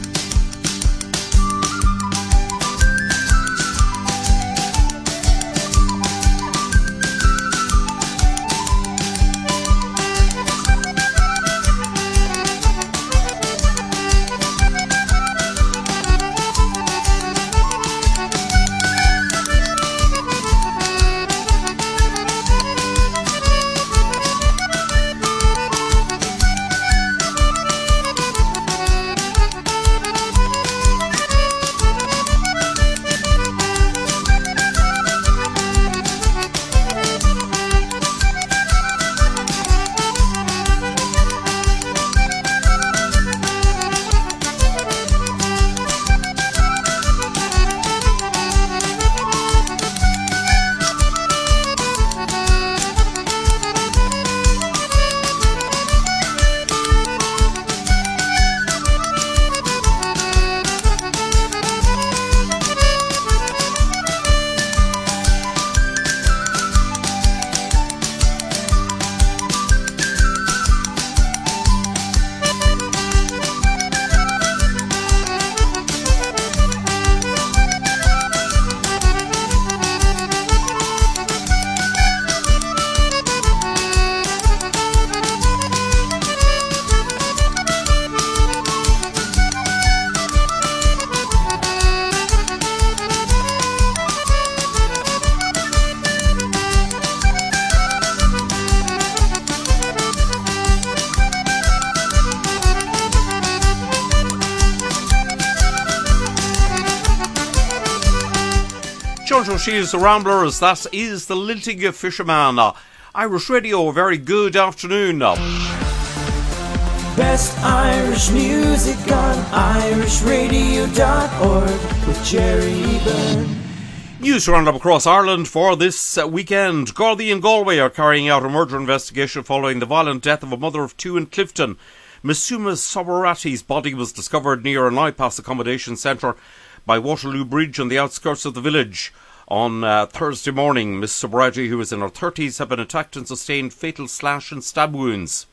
She's the Ramblers, that is the Lilting Fisherman. Uh, Irish Radio, very good afternoon. Uh.
Best Irish music on irish radio dot org with Jerry Byrne.
News roundup across Ireland for this uh, weekend. Gardaí and Galway are carrying out a murder investigation following the violent death of a mother of two in Clifton. Misuma Soborati's body was discovered near an I-Pass accommodation centre by Waterloo Bridge on the outskirts of the village. On uh, Thursday morning, Miss Soborati, who was in her thirties, had been attacked and sustained fatal slash and stab wounds.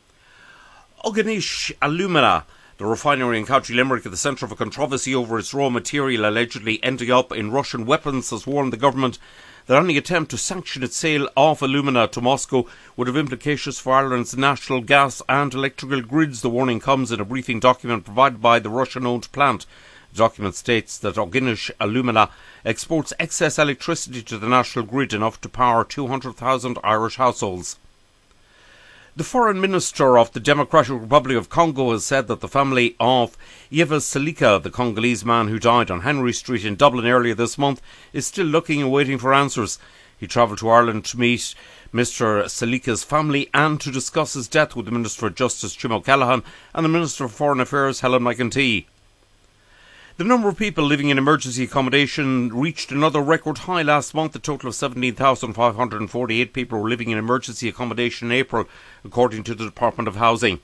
Uganish Alumina, the refinery in County Limerick at the centre of a controversy over its raw material allegedly ending up in Russian weapons, has warned the government that any attempt to sanction its sale of alumina to Moscow would have implications for Ireland's national gas and electrical grids. The warning comes in a briefing document provided by the Russian-owned plant. The document states that Uganish Alumina exports excess electricity to the national grid, enough to power two hundred thousand Irish households. The Foreign Minister of the Democratic Republic of Congo has said that the family of Yves Selika, the Congolese man who died on Henry Street in Dublin earlier this month, is still looking and waiting for answers. He travelled to Ireland to meet Mister Selika's family and to discuss his death with the Minister for Justice, Jim O'Callaghan, and the Minister for Foreign Affairs, Helen McEntee. The number of people living in emergency accommodation reached another record high last month. A total of seventeen thousand five hundred forty-eight people were living in emergency accommodation in April, according to the Department of Housing.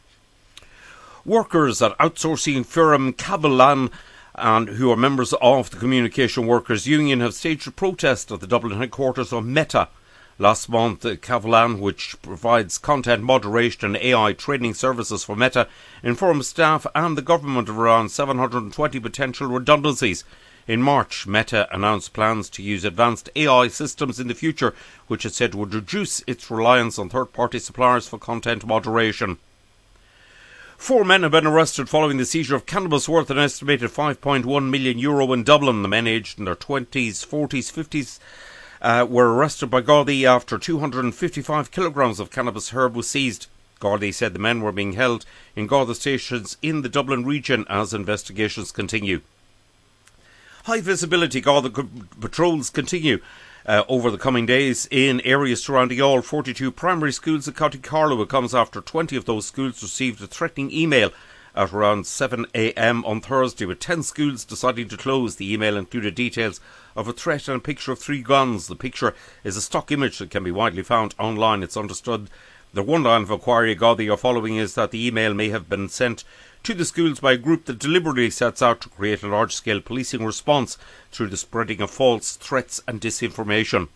Workers at outsourcing firm Cabellan, and who are members of the Communication Workers Union, have staged a protest at the Dublin headquarters of Meta. Last month, Cabellan, which provides content moderation and A I training services for Meta, informed staff and the government of around seven hundred twenty potential redundancies. In March, Meta announced plans to use advanced A I systems in the future, which it said would reduce its reliance on third-party suppliers for content moderation. Four men have been arrested following the seizure of cannabis worth an estimated five point one million euro in Dublin. The men aged in their twenties, forties, fifties uh, were arrested by Gardaí after two hundred fifty-five kilograms of cannabis herb was seized. Gardaí said the men were being held in Garda stations in the Dublin region as investigations continue. High visibility Garda patrols continue uh, over the coming days in areas surrounding all forty-two primary schools in County Carlow. It comes after twenty of those schools received a threatening email at around seven a m on Thursday, with ten schools deciding to close. The email included details of a threat and a picture of three guns. The picture is a stock image that can be widely found online. It's understood The one line of inquiry Gardaí are following is that the email may have been sent to the schools by a group that deliberately sets out to create a large-scale policing response through the spreading of false threats and disinformation.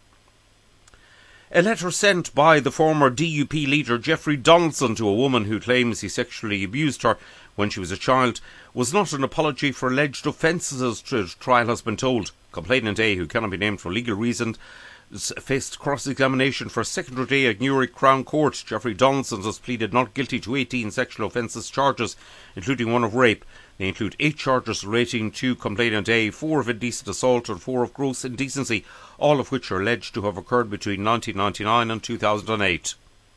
A letter sent by the former D U P leader Jeffrey Donaldson to a woman who claims he sexually abused her when she was a child was not an apology for alleged offences, as the trial has been told. Complainant A, who cannot be named for legal reasons, faced cross-examination for a second day at Newry Crown Court. Jeffrey Donaldson has pleaded not guilty to eighteen sexual offences charges, including one of rape. They include eight charges relating to complainant A, four of indecent assault and four of gross indecency, all of which are alleged to have occurred between nineteen ninety-nine and two thousand eight.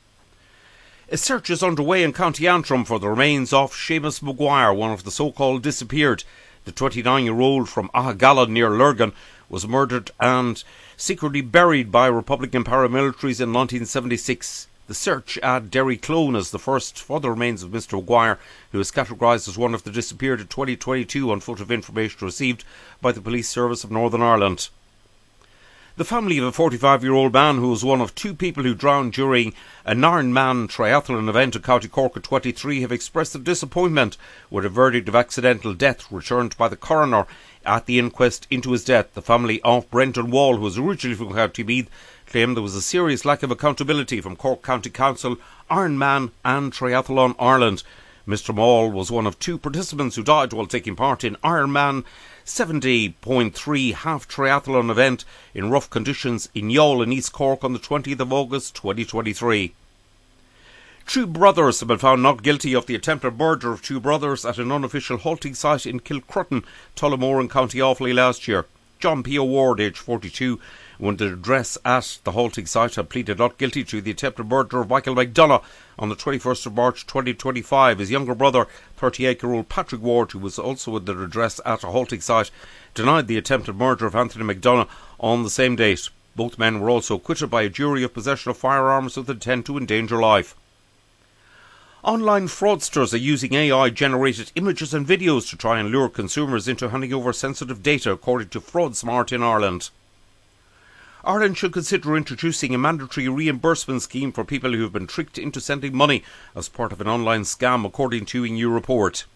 A search is underway in County Antrim for the remains of Seamus Maguire, one of the so-called disappeared. The twenty-nine-year-old from Ahagalla near Lurgan was murdered and secretly buried by Republican paramilitaries in nineteen seventy-six. The search at Derry Clone is the first for the remains of Mister Maguire, who is categorised as one of the disappeared in twenty twenty-two on foot of information received by the Police Service of Northern Ireland. The family of a forty-five-year-old man who was one of two people who drowned during an Ironman triathlon event in County Cork at twenty-three have expressed their disappointment with a verdict of accidental death returned by the coroner at the inquest into his death. The family of Brendan Wall, who was originally from County Meath, claimed there was a serious lack of accountability from Cork County Council, Ironman and Triathlon Ireland. Mister Wall was one of two participants who died while taking part in Ironman seventy point three half triathlon event in rough conditions in Youghal in East Cork on the twentieth of August twenty twenty-three. Two brothers have been found not guilty of the attempted murder of two brothers at an unofficial halting site in Kilcrutton, Tullamore in County Offaly last year. John P. O'Ward, aged forty-two, when the address at the halting site had pleaded not guilty to the attempted murder of Michael McDonough on the twenty-first of March twenty twenty-five. His younger brother, thirty-eight-year-old Patrick Ward, who was also at the address at a halting site, denied the attempted murder of Anthony McDonough on the same date. Both men were also acquitted by a jury of possession of firearms with intent to endanger life. Online fraudsters are using A I-generated images and videos to try and lure consumers into handing over sensitive data, according to FraudSmart in Ireland. Ireland should consider introducing a mandatory reimbursement scheme for people who have been tricked into sending money as part of an online scam, according to a new report.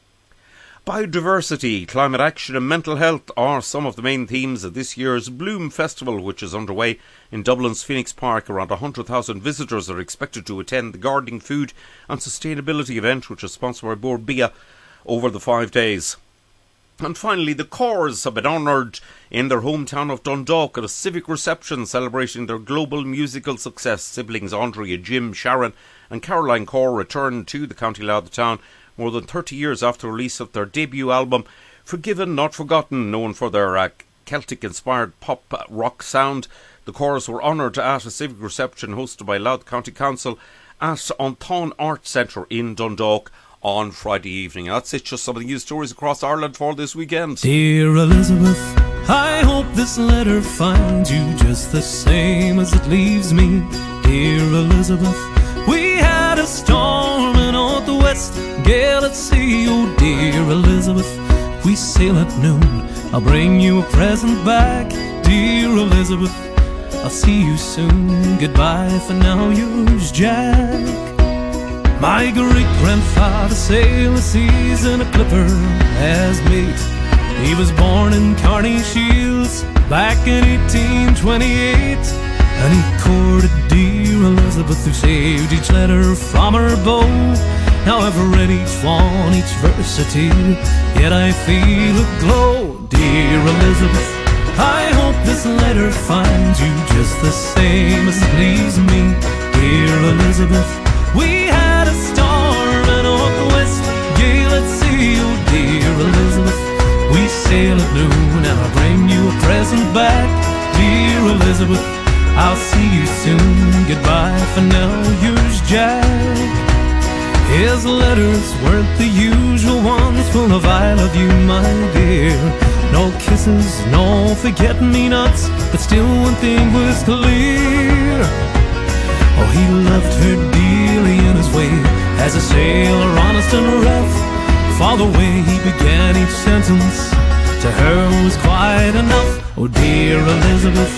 Biodiversity, climate action and mental health are some of the main themes of this year's Bloom Festival, which is underway in Dublin's Phoenix Park. Around one hundred thousand visitors are expected to attend the gardening, food and sustainability event, which is sponsored by Bord Bia, over the five days. And finally, the Corrs have been honoured in their hometown of Dundalk at a civic reception celebrating their global musical success. Siblings Andrea, Jim, Sharon and Caroline Corr returned to the County Louth town more than thirty years after the release of their debut album, Forgiven Not Forgotten. Known for their uh, Celtic-inspired pop rock sound, the Corrs were honoured at a civic reception hosted by Louth County Council at Anton Arts Centre in Dundalk on Friday evening. That's it, just some of the news stories across Ireland for this weekend.
Dear Elizabeth, I hope this letter finds you just the same as it leaves me. Dear Elizabeth, we had a storm in out the west gale at sea. Oh dear Elizabeth, we sail at noon, I'll bring you a present back. Dear Elizabeth, I'll see you soon. Goodbye for now, yours, Jack. My great-grandfather sailed the seas in a clipper as mate. He was born in Carney Shields back in eighteen twenty-eight, and he courted dear Elizabeth, who saved each letter from her bow. Now I've read each one, each verse or two, yet I feel a glow. Dear Elizabeth, I hope this letter finds you just the same as it leaves me. Dear Elizabeth, we had a storm and out the west gale at sea. Oh dear Elizabeth, we sail at noon and I'll bring you a present back. Dear Elizabeth, I'll see you soon. Goodbye for now, yours, Jack. His letters weren't the usual ones, full of I love you, my dear. No kisses, no forget-me-nots, but still one thing was clear. Oh, he loved her dearly in his way, as a sailor honest and rough. For the way he began each sentence, to her was quite enough. Oh dear Elizabeth,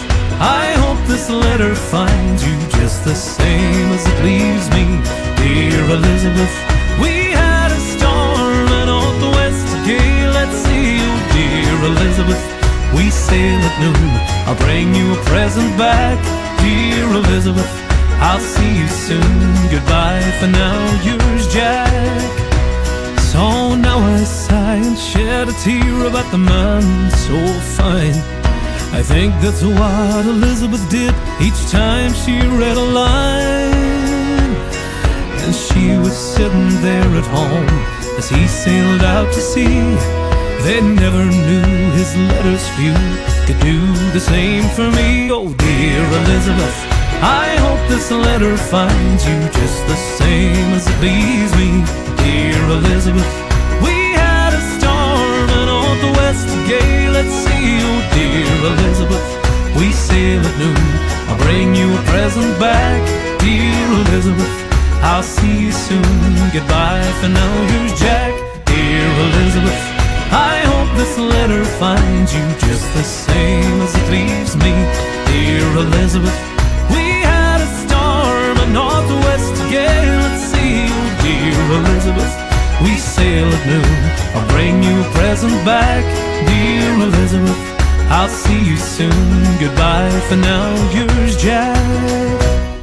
I hope this letter finds you just the same as it leaves me. Dear Elizabeth, we had a storm and off the west gale at sea. Oh, dear Elizabeth, we sail at noon. I'll bring you a present back. Dear Elizabeth, I'll see you soon. Goodbye for now, yours, Jack. So now I sigh and shed a tear about the man so fine. I think that's what Elizabeth did each time she read a line. And she was sitting there at home as he sailed out to sea. They never knew his letters few could do the same for me. Oh, dear Elizabeth, I hope this letter finds you just the same as it leaves me. Dear Elizabeth, we had a storm and off the west gale at sea. Oh, dear Elizabeth, we sail at noon. I'll bring you a present back. Dear Elizabeth, I'll see you soon. Goodbye for now, yours, Jack. Dear Elizabeth, I hope this letter finds you just the same as it leaves me. Dear Elizabeth, we had a storm, a northwest gale at sea. Oh, dear Elizabeth, we sail at noon. I'll bring you a present back. Dear Elizabeth, I'll see you soon. Goodbye for now, yours, Jack.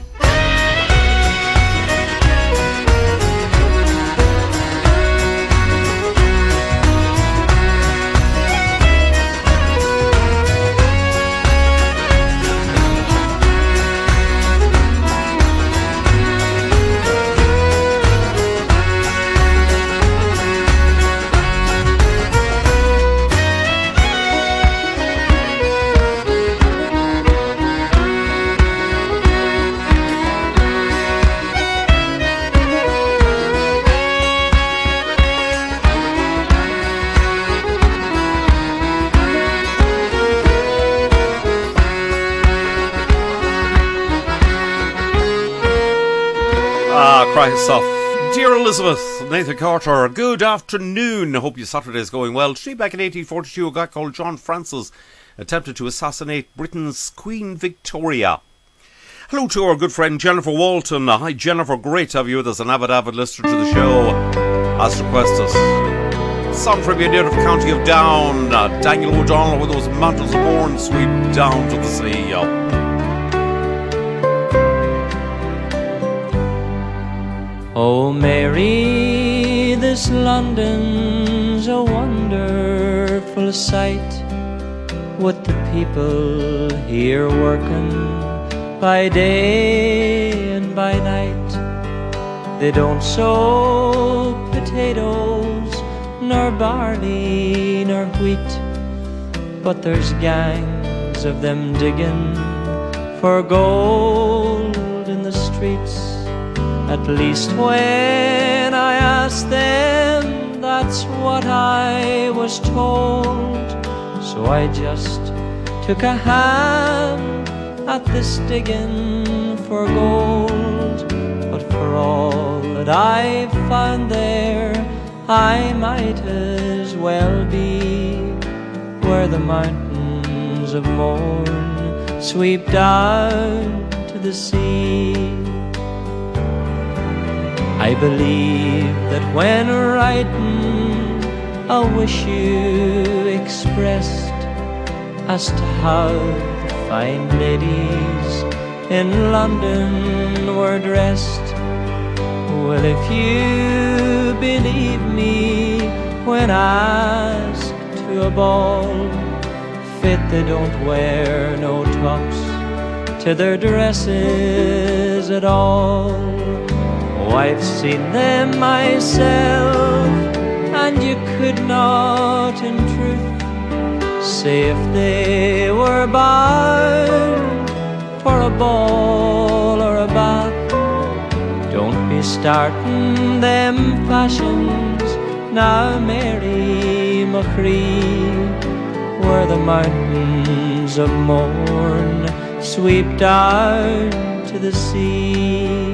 Yourself. Dear Elizabeth, Nathan Carter, good afternoon. Hope your Saturday's going well. Today, back in eighteen forty-two, a guy called John Francis attempted to assassinate Britain's Queen Victoria. Hello to our good friend Jennifer Walton. Hi Jennifer, great to have you with us, an avid, avid listener to the show. As requested, song from your native county of Down, uh, Daniel O'Donnell with those mantles of morn sweep down to the sea.
Oh Mary, this London's a wonderful sight, with the people here working by day and by night. They don't sow potatoes, nor barley, nor wheat, but there's gangs of them digging for gold in the streets. At least when I asked them, that's what I was told. So I just took a hand at this digging for gold. But for all that I've found there, I might as well be where the mountains of morn sweep down to the sea. I believe that when writing a wish you expressed as to how the fine ladies in London were dressed. Well, if you believe me when asked to a ball, fit they don't wear no tops to their dresses at all. Oh, I've seen them myself, and you could not in truth say if they were bound for a ball or a bath. Don't be starting them fashions now, Mary Machree, where the mountains of morn sweep down to the sea.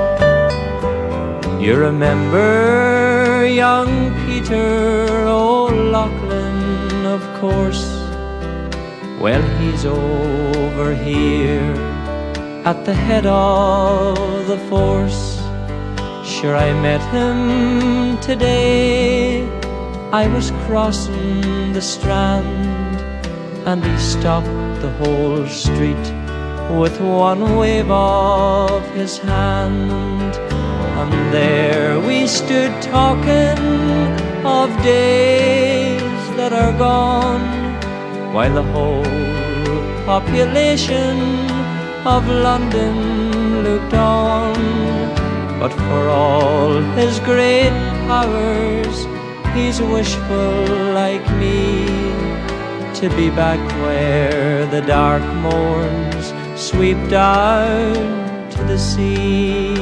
You remember young Peter O'Loughlin, of course. Well, he's over here at the head of the force. Sure, I met him today. I was crossing the Strand, and he stopped the whole street with one wave of his hand. And there we stood talking of days that are gone, while the whole population of London looked on. But for all his great powers, he's wishful like me, to be back where the dark morns sweep down to the sea.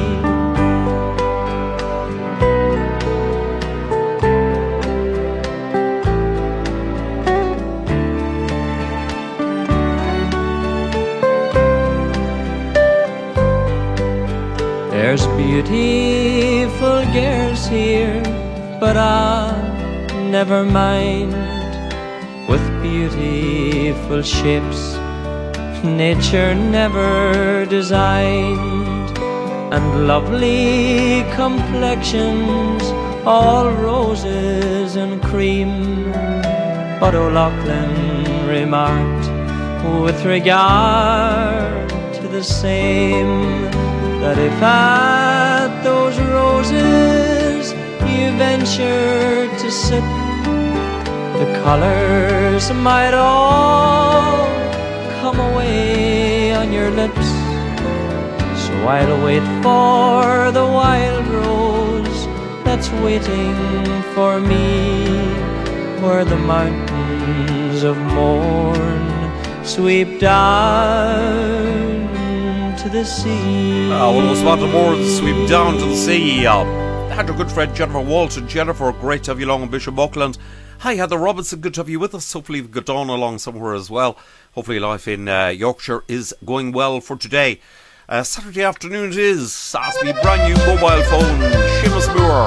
There's beautiful girls here, but ah, never mind. With beautiful shapes nature never designed, and lovely complexions, all roses and cream. But O'Loughlin remarked with regard to the same, that if at those roses you venture to sip, the colours might all come away on your lips. So I'll wait for the wild rose that's waiting for me, where the mountains of morn sweep down to the sea.
Uh, almost want more to sweep down to the sea. Uh, had our good friend Jennifer Walton. Jennifer, great to have you along in Bishop Auckland. Hi, Heather Robinson, good to have you with us. Hopefully you've got on along somewhere as well. Hopefully life in uh, Yorkshire is going well for today. Uh, Saturday afternoon it is. Ask me brand new mobile phone, Seamus Moore.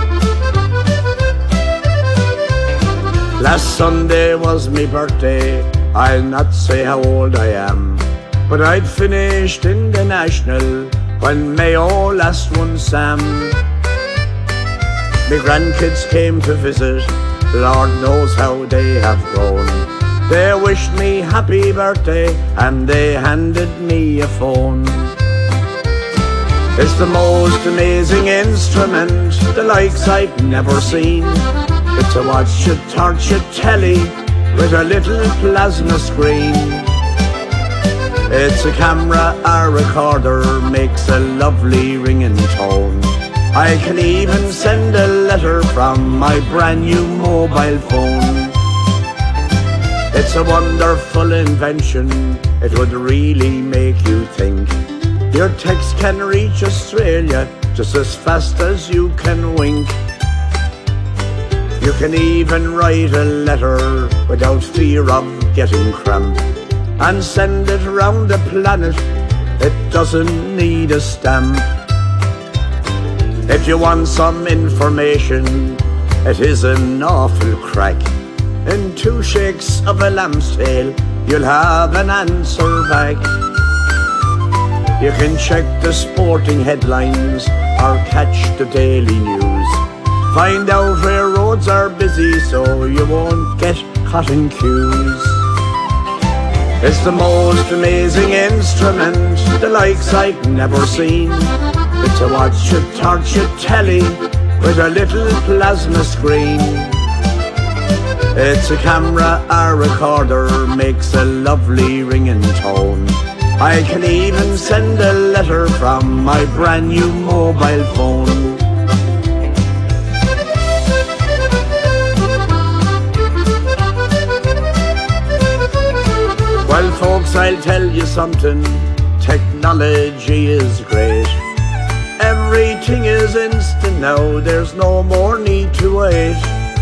Last Sunday was my birthday. I'll not say how old I am, but I'd finished in the National when Mayo last won Sam. My grandkids came to visit, Lord knows how they have grown. They wished me happy birthday and they handed me a phone. It's the most amazing instrument, the likes I've never seen. It's a watch a torch a telly with a little plasma screen. It's a camera, a recorder, makes a lovely ringing tone. I can even send a letter from my brand new mobile phone. It's a wonderful invention, it would really make you think. Your text can reach Australia just as fast as you can wink. You can even write a letter without fear of getting cramped, and send it round the planet, it doesn't need a stamp. If you want some information, it is an awful crack. In two shakes of a lamb's tail, you'll have an answer back. You can check the sporting headlines or catch the daily news. Find out where roads are busy so you won't get caught in queues. It's the most amazing instrument, the likes I've never seen. It's a watch a torch a telly with a little plasma screen. It's a camera, a recorder, makes a lovely ringing tone. I can even send a letter from my brand new mobile phone. Well folks, I'll tell you something, technology is great. Everything is instant now, there's no more need to wait.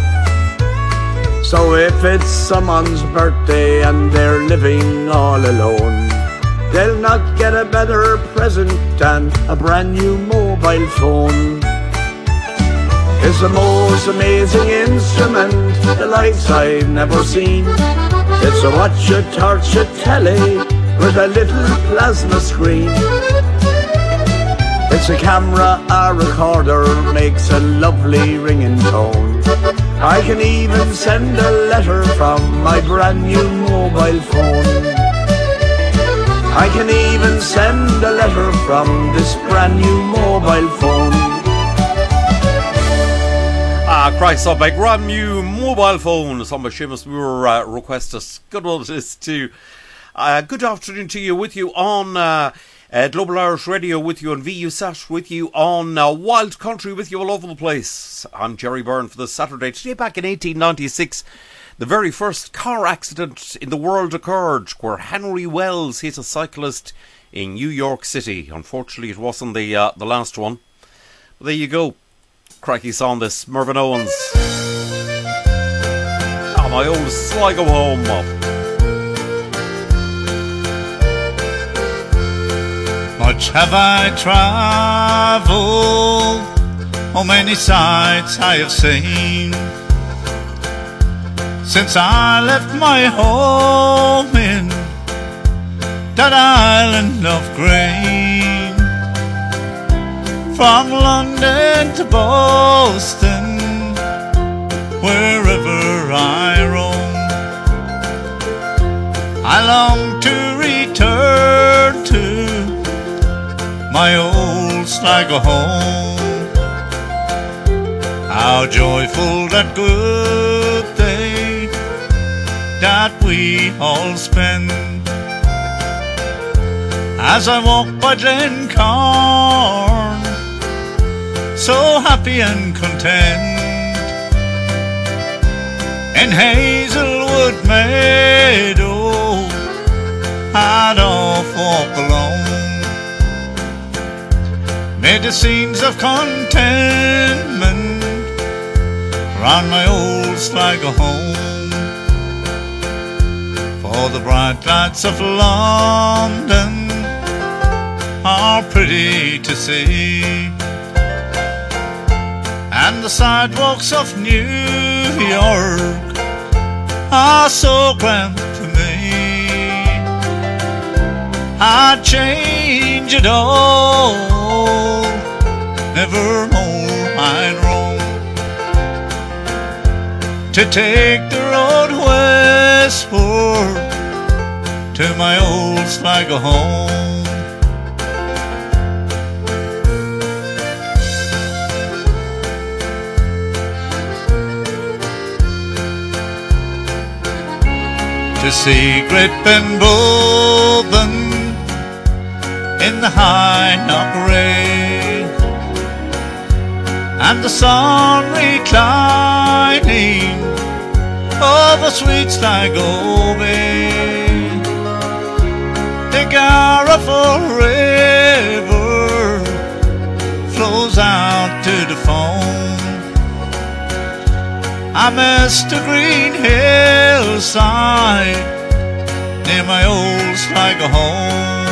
So if it's someone's birthday and they're living all alone, they'll not get a better present than a brand new mobile phone. It's the most amazing instrument, the likes I've never seen. It's a watch a torch a telly with a little plasma screen. It's a camera, a recorder, makes a lovely ringing tone. I can even send a letter from my brand new mobile phone. I can even send a letter from this brand new mobile phone.
Ah, Christ, on my brand new mobile phone. Some of Seamus Moore uh, requested. Good one it is too. Uh, good afternoon to you, with you on uh, uh, Global Irish Radio, with you on V U Sat, with you on uh, Wild Country, with you all over the place. I'm Jerry Byrne for this Saturday. Today, back in eighteen ninety-six, the very first car accident in the world occurred, where Henry Wells hit a cyclist in New York City. Unfortunately, it wasn't the uh, the last one. But there you go. Crikey song this, Mervyn Owens. Ah, my old Sligo home.
Much have I travelled, oh many sights I have seen, since I left my home in that island of grain. From London to Boston, wherever I roam, I long to return to my old Sligo home. How joyful that good day that we all spend, as I walk by Glencarn, so happy and content. In Hazelwood Meadow I'd off walk alone, made the scenes of contentment round my old Sligo home. For the bright lights of London are pretty to see, and the sidewalks of New York are so grand to me. I'd change it all, nevermore I'd roam, to take the road westward to my old Sligo home. To see great Ben Bulben in the high knock ray, and the sun reclining over sweet Sligo Bay. The Garaful River flows out to the foam. I missed the green hillside near my old Sligo home.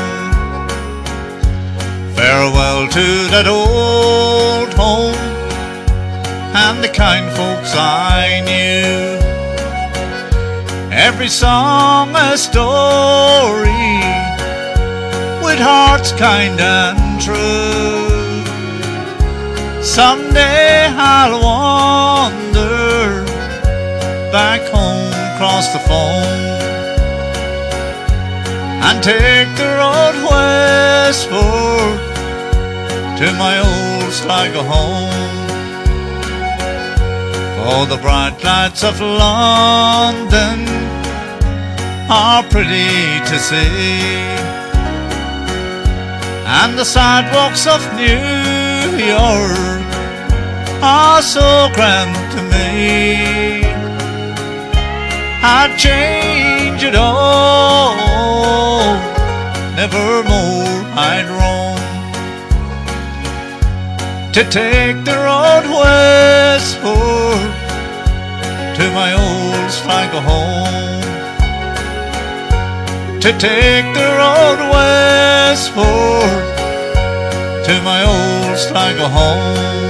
Farewell to that old home and the kind folks I knew. Every song a story, with hearts kind and true. Someday I'll wander back home across the foam, and take the road westward to my old Sligo home. For the bright lights of London are pretty to see, and the sidewalks of New York are so grand to me. I'd change it all, nevermore I'd roam, to take the road westward to my old Sligo home, to take the road westward to my old Sligo home.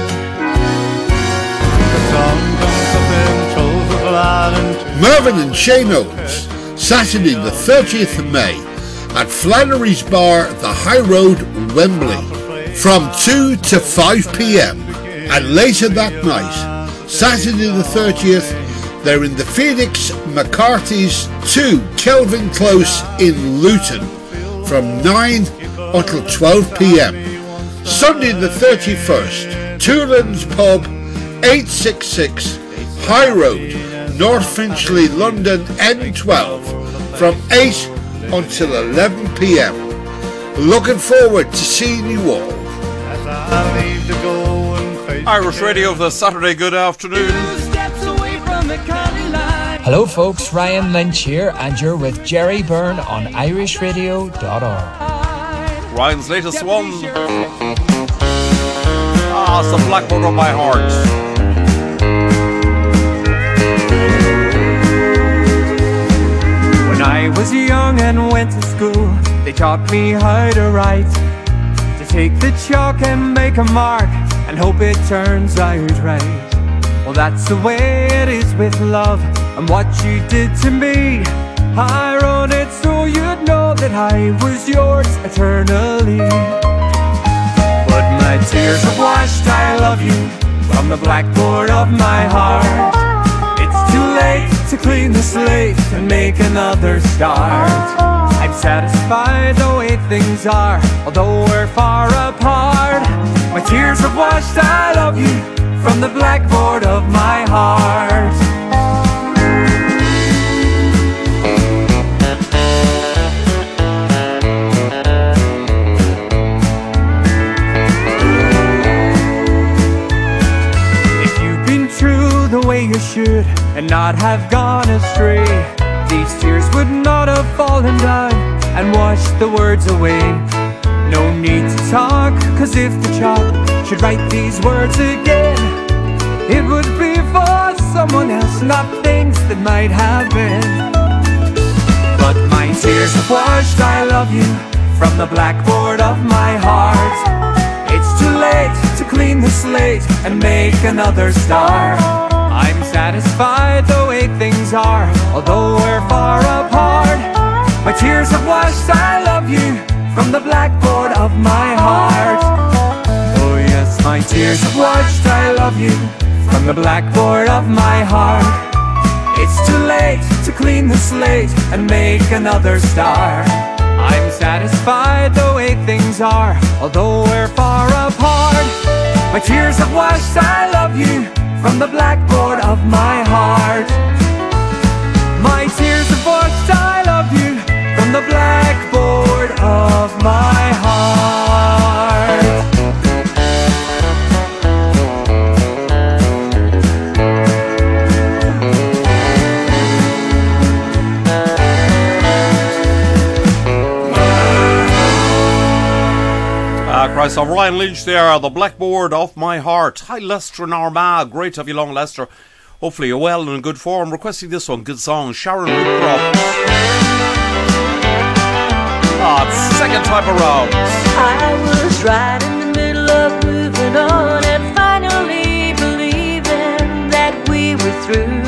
Mervyn and Shane Owens Saturday the thirtieth of May at Flannery's Bar, the High Road, Wembley, from two to five p.m. And later that night, Saturday the thirtieth, they're in the Phoenix McCarthy's two Kelvin Close in Luton from nine until twelve p.m. Sunday the thirty-first, Toolan's Pub, eight sixty-six High Road, North Finchley, London, N twelve, from eight until eleven p.m. Looking forward to seeing you all.
Irish Radio for the Saturday Good Afternoon.
Hello folks, Ryan Lynch here, and you're with Jerry Byrne on irish radio dot org.
Ryan's latest one. Ah, it's the Blackboard on my heart.
When I was young and went to school, they taught me how to write, to take the chalk and make a mark and hope it turns out right. Well, that's the way it is with love and what you did to me. I wrote it so you'd know that I was yours eternally. But my tears have washed I love you from the blackboard of my heart. It's too late to clean the slate and make another start. I'm satisfied the way things are, although we're far apart. My tears have washed I love you from the blackboard of my heart. If you've been true the way you should and not have gone astray, these tears would not have fallen down and washed the words away. No need to talk, cause if the chalk should write these words again, it would be for someone else, not things that might have been. But my tears have washed I love you from the blackboard of my heart. It's too late to clean the slate and make another start. I'm satisfied the way things are, although we're far apart. My tears have washed I love you from the blackboard of my heart. Oh yes, my tears have washed I love you from the blackboard of my heart. It's too late to clean the slate and make another start. I'm satisfied the way things are, although we're far apart. My tears have washed I love you from the blackboard of my heart. My tears have washed I love you from the blackboard of my heart.
Ah, Christ, of Ryan Lynch there, the blackboard of my heart. Hi, Lester and Armagh. Great to have you along, Lester. Hopefully you're well and in good form. Requesting this one, good song, Sharon Woodcroft. Ah, it's second time around.
I was right in the middle of moving on and finally believing that we were through.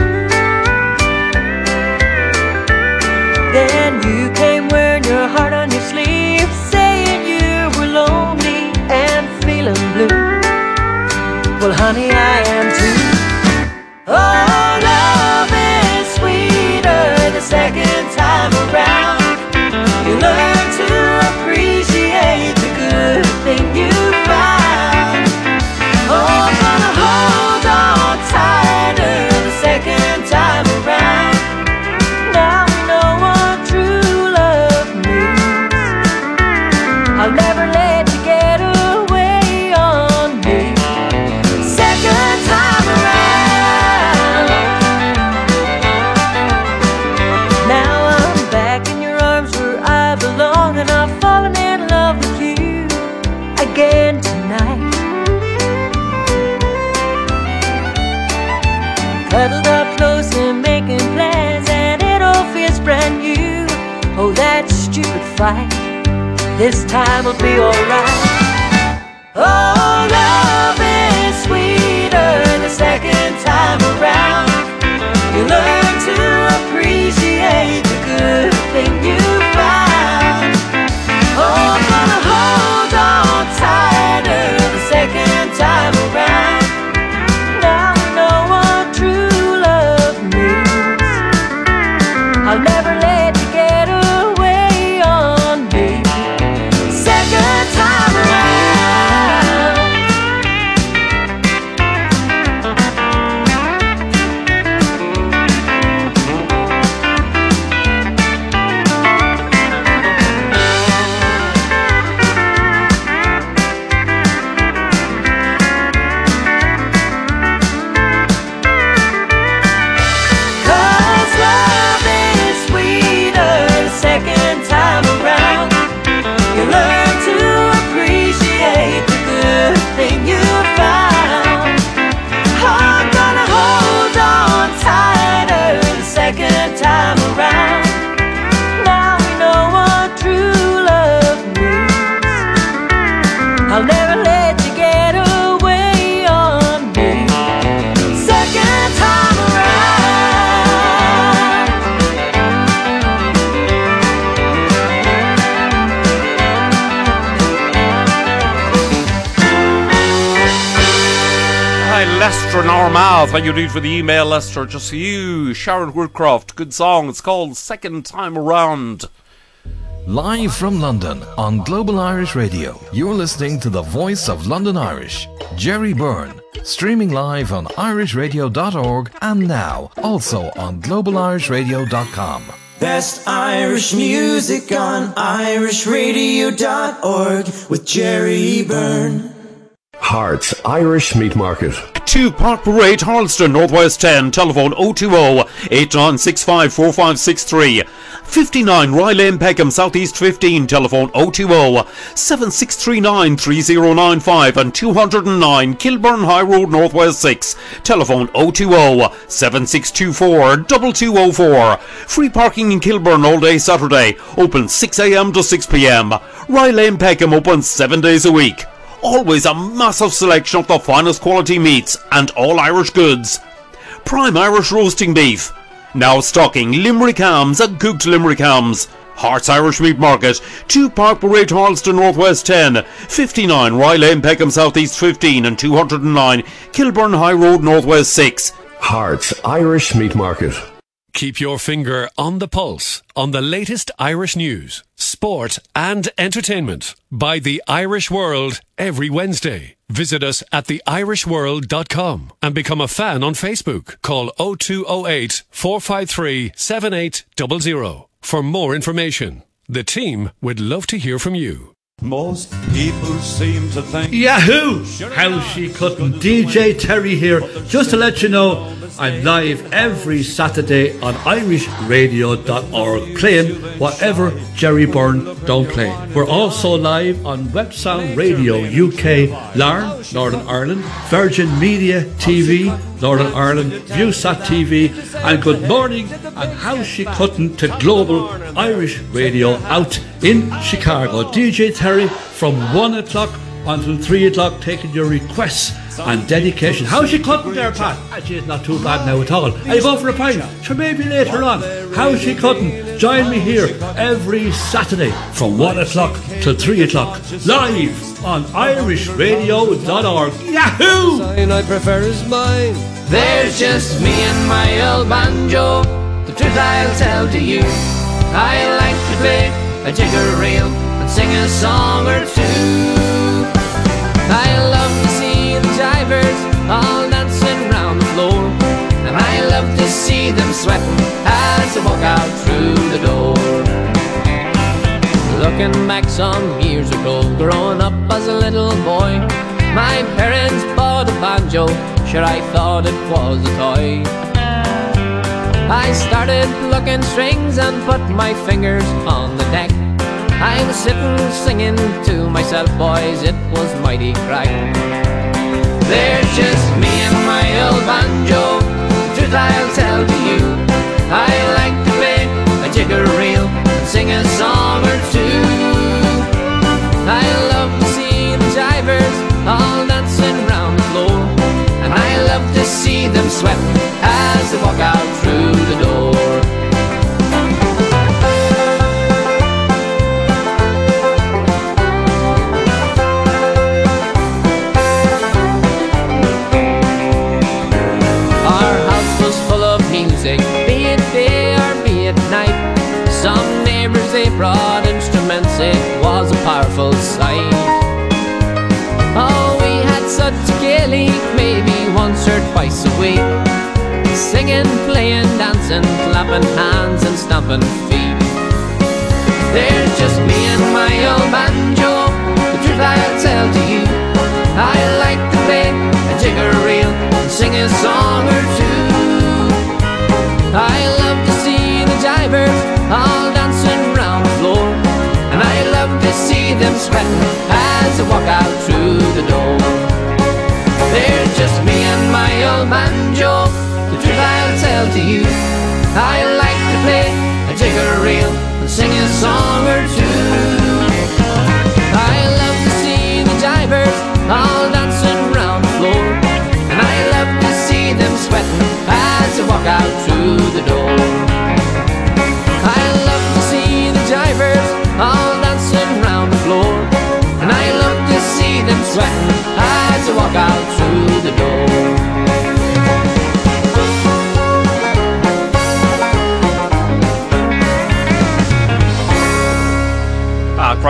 Then you came wearing your heart on your sleeve, saying you were lonely and feeling blue. Well, honey, I am too. Oh, love is sweeter the second time around. You learn to appreciate the good thing you found. Oh, I'm gonna hold on tighter the second time around. Now we know what true love means. I'll never let you get away on me. Second time around. Now I'm back in your arms where I belong, and I've fallen in love with you again tonight. Cuddled up close and making plans, and it all feels brand new. Oh, that stupid fight, this time will be alright. Oh, love is sweeter the second time around. You learn to appreciate
Hi, Lester Normal. Thank you indeed for the email, Lester. Just for you, Sharon Woodcroft. Good song. It's called Second Time Around.
Live from London on Global Irish Radio, you're listening to the voice of London Irish, Jerry Byrne, streaming live on irish radio dot org and now also on global irish radio dot com.
Best Irish music on irish radio dot org with Jerry Byrne.
Hearts Irish Meat Market.
two Park Parade, Harleston, Northwest ten, telephone oh two oh, eight nine six five, four five six three. fifty-nine Rye Lane, Peckham, Southeast fifteen, telephone oh two oh, seven six three nine, three oh nine five, and two oh nine Kilburn High Road, Northwest six, telephone oh two oh, seven six two four, two two oh four. Free parking in Kilburn all day Saturday, open six a m to six p m. Rye Lane, Peckham, open seven days a week. Always a massive selection of the finest quality meats and all Irish goods. Prime Irish roasting beef. Now stocking Limerick hams and cooked Limerick hams. Hearts Irish Meat Market, two Park Parade, Harleston, Northwest ten, fifty-nine Rye Lane, Peckham, Southeast fifteen, and two oh nine Kilburn High Road, Northwest six.
Hearts Irish Meat Market.
Keep your finger on the pulse on the latest Irish news, sport and entertainment by The Irish World every Wednesday. Visit us at the irish world dot com and become a fan on Facebook. Call oh two oh eight, four five three, seven eight zero zero for more information. The team would love to hear from you.
Most people seem to think
Yahoo! How she couldn't. D J Terry here. Just to let you know, I'm live every Saturday on irish radio dot org playing whatever Jerry Byrne don't play. We're also live on Web Sound Radio U K, Larne, Northern Ireland, Virgin Media T V, Northern Ireland, Viewsat T V, and Good Morning and How She Couldn't to Global Irish Radio out in Chicago. D J Terry from one o'clock until three o'clock taking your requests and dedication. How she couldn't there, Pat? Actually, it's not too bad now at all. Are you going for a pint? Sure, maybe later on. How she couldn't. Join me here every Saturday from one o'clock till three o'clock. Live on irish radio dot org. Yahoo!
The sign I prefer is mine.
There's just me and my old banjo. The truth I'll tell to you. I like to play a jigger reel and sing a song or two. I love to see the jivers all dancing round the floor, and I love to see them sweating as they walk out through the door. Looking back some years ago, growing up as a little boy, my parents bought a banjo, sure I thought it was a toy. I started plucking strings and put my fingers on the deck. I was sitting singing to myself, boys, it was mighty crack. There's just me and my old banjo, the truth I'll tell to you. I like to play a jigger reel and sing a song or two. I love to see the jivers all dancing round the floor, and I love to see them sweating as they walk out through the door. Music, be it day or be it night. Some neighbours they brought instruments, it was a powerful sight. Oh, we had such a gay league, maybe once or twice a week, singing, playing, dancing, clapping hands and stamping feet. There's just me and my old banjo, the truth I'll tell to you. I like to play a jigger reel and sing a song or two. I love to see the jivers all dancing round the floor, and I love to see them sweating as they walk out through the door. There's just me and my old banjo, the truth I'll tell to you. I like to play a jigger reel and sing a song or two. I love to see the jivers all dancing round the floor, and I love to see them sweating as they walk out through the door. I love to see the jivers all dancing round the floor, and I love to see them sweating as they walk out through the door.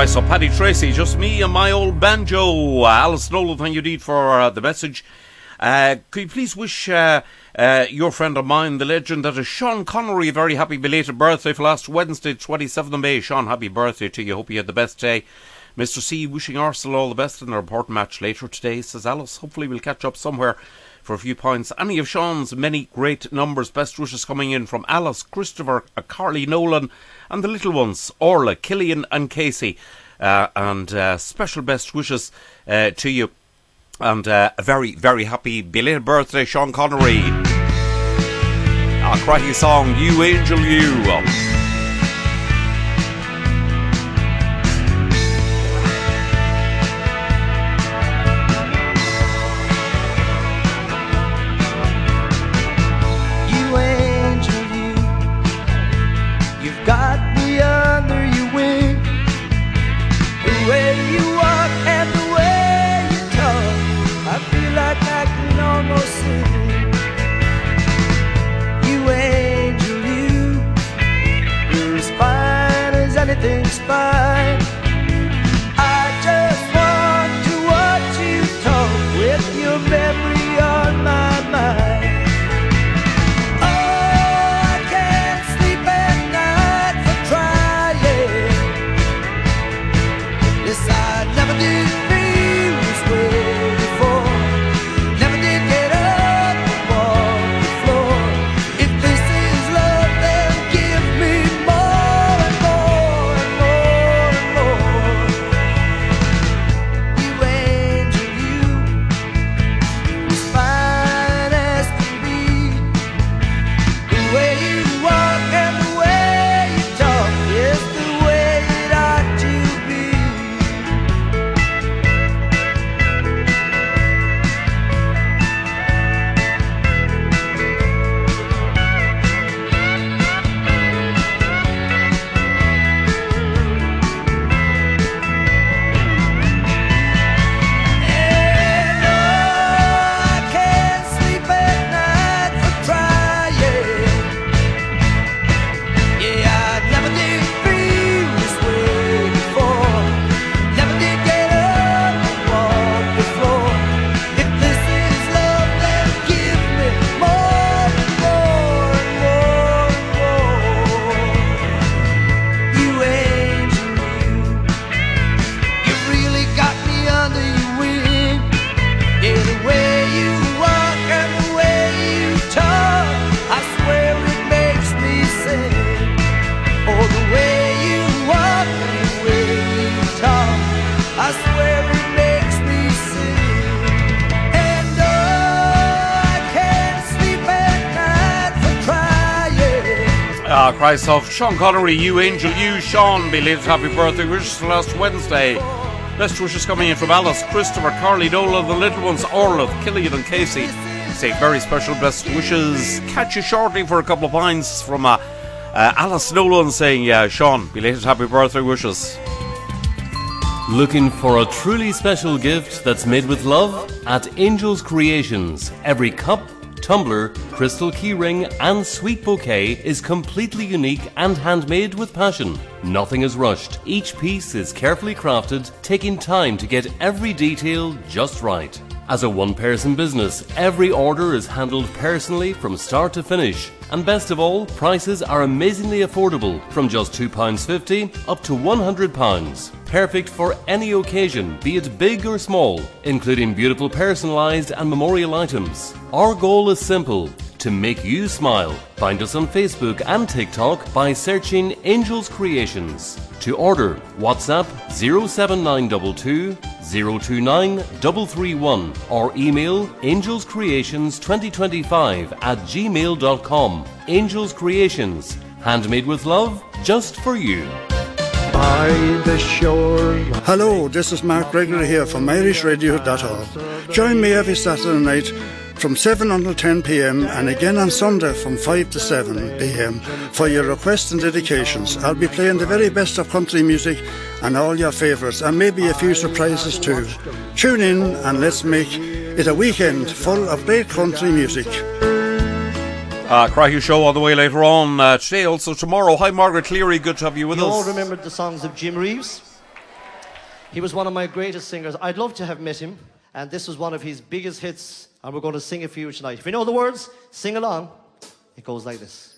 Christ, so Paddy Tracy, just me and my old banjo. Uh, Alice Nolan, thank you indeed for uh, the message. Uh, could you please wish uh, uh, your friend of mine, the legend, that is Sean Connery, a very happy belated birthday for last Wednesday, twenty-seventh of May. Sean, happy birthday to you. Hope you had the best day. Mister C, wishing Arsenal all the best in their important match later today, says Alice. Hopefully we'll catch up somewhere for a few points. Any of Sean's many great numbers. Best wishes coming in from Alice, Christopher, uh, Carly Nolan, and the little ones, Orla, Killian and Casey. Uh, and uh, special best wishes uh, to you. And uh, a very, very happy belated birthday, Sean Connery. A cracking song, You Angel You.
Got me under your wing. The way you walk and the way you talk, I feel like I can almost sing. You angel, you, you're as fine as anything's fine. I just want to watch you talk with your memory on my mind.
Ah, Christ of Sean Connery, You Angel You. Sean, belated happy birthday wishes for last Wednesday. Best wishes coming in from Alice, Christopher, Carly, Nola, the little ones, Orla, Killian and Casey. Say very special best wishes. Catch you shortly for a couple of pints from uh, uh, Alice Nolan saying, uh, Sean, belated happy birthday wishes.
Looking for a truly special gift that's made with love? At Angels Creations, every cup, tumbler, crystal keyring and sweet bouquet is completely unique and handmade with passion. Nothing is rushed. Each piece is carefully crafted, taking time to get every detail just right. As a one-person business, every order is handled personally from start to finish. And best of all, prices are amazingly affordable, from just two pounds fifty up to one hundred pounds. Perfect for any occasion, be it big or small, including beautiful personalised and memorial items. Our goal is simple: to make you smile. Find us on Facebook and TikTok by searching Angels Creations. To order, WhatsApp zero seven nine two two, zero two nine three three one or email angelscreations twenty twenty-five at gmail dot com. Angels Creations, handmade with love, just for you.
By the shore. Hello, this is Mark Gregory here from irish radio dot org. Join me every Saturday night from seven until ten p.m. and again on Sunday from five to seven p.m. for your requests and dedications. I'll be playing the very best of country music and all your favourites, and maybe a few surprises too. Tune in and let's make it a weekend full of great country music.
Uh, Craigie Show on the way later on uh, today, also tomorrow. Hi Margaret Cleary, good to have you with
you
us.
You all remembered the songs of Jim Reeves?
He was one of my greatest singers. I'd love to have met him, and this was one of his biggest hits, and we're going to sing it for you tonight. If you know the words, sing along. It goes like this.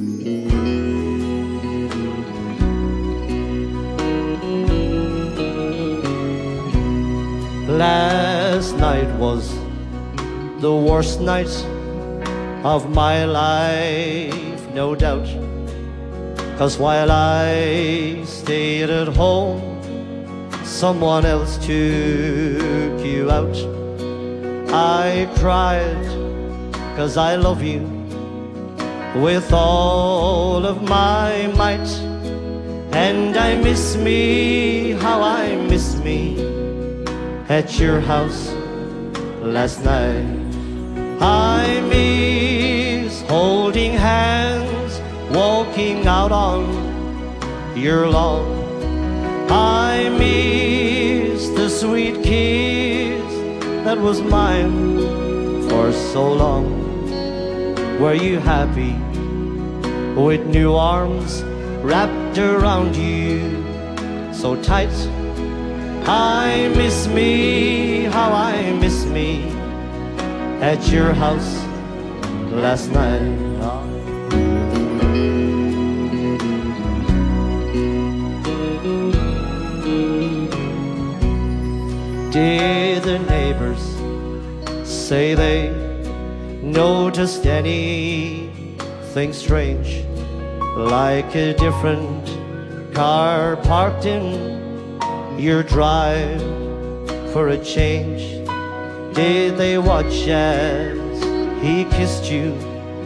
Last night was the worst night of my life, no doubt. 'Cause while I stayed at home, someone else took you out. I cried 'cause I love you with all of my might. And I miss me, how I miss me at your house last night. I miss holding hands, walking out on your lawn. I miss the sweet kiss that was mine for so long. Were you happy with new arms wrapped around you so tight? I miss me, how I miss me at your house last night. Did the neighbors say they noticed anything strange, like a different car parked in your drive for a change? Did they watch as he kissed you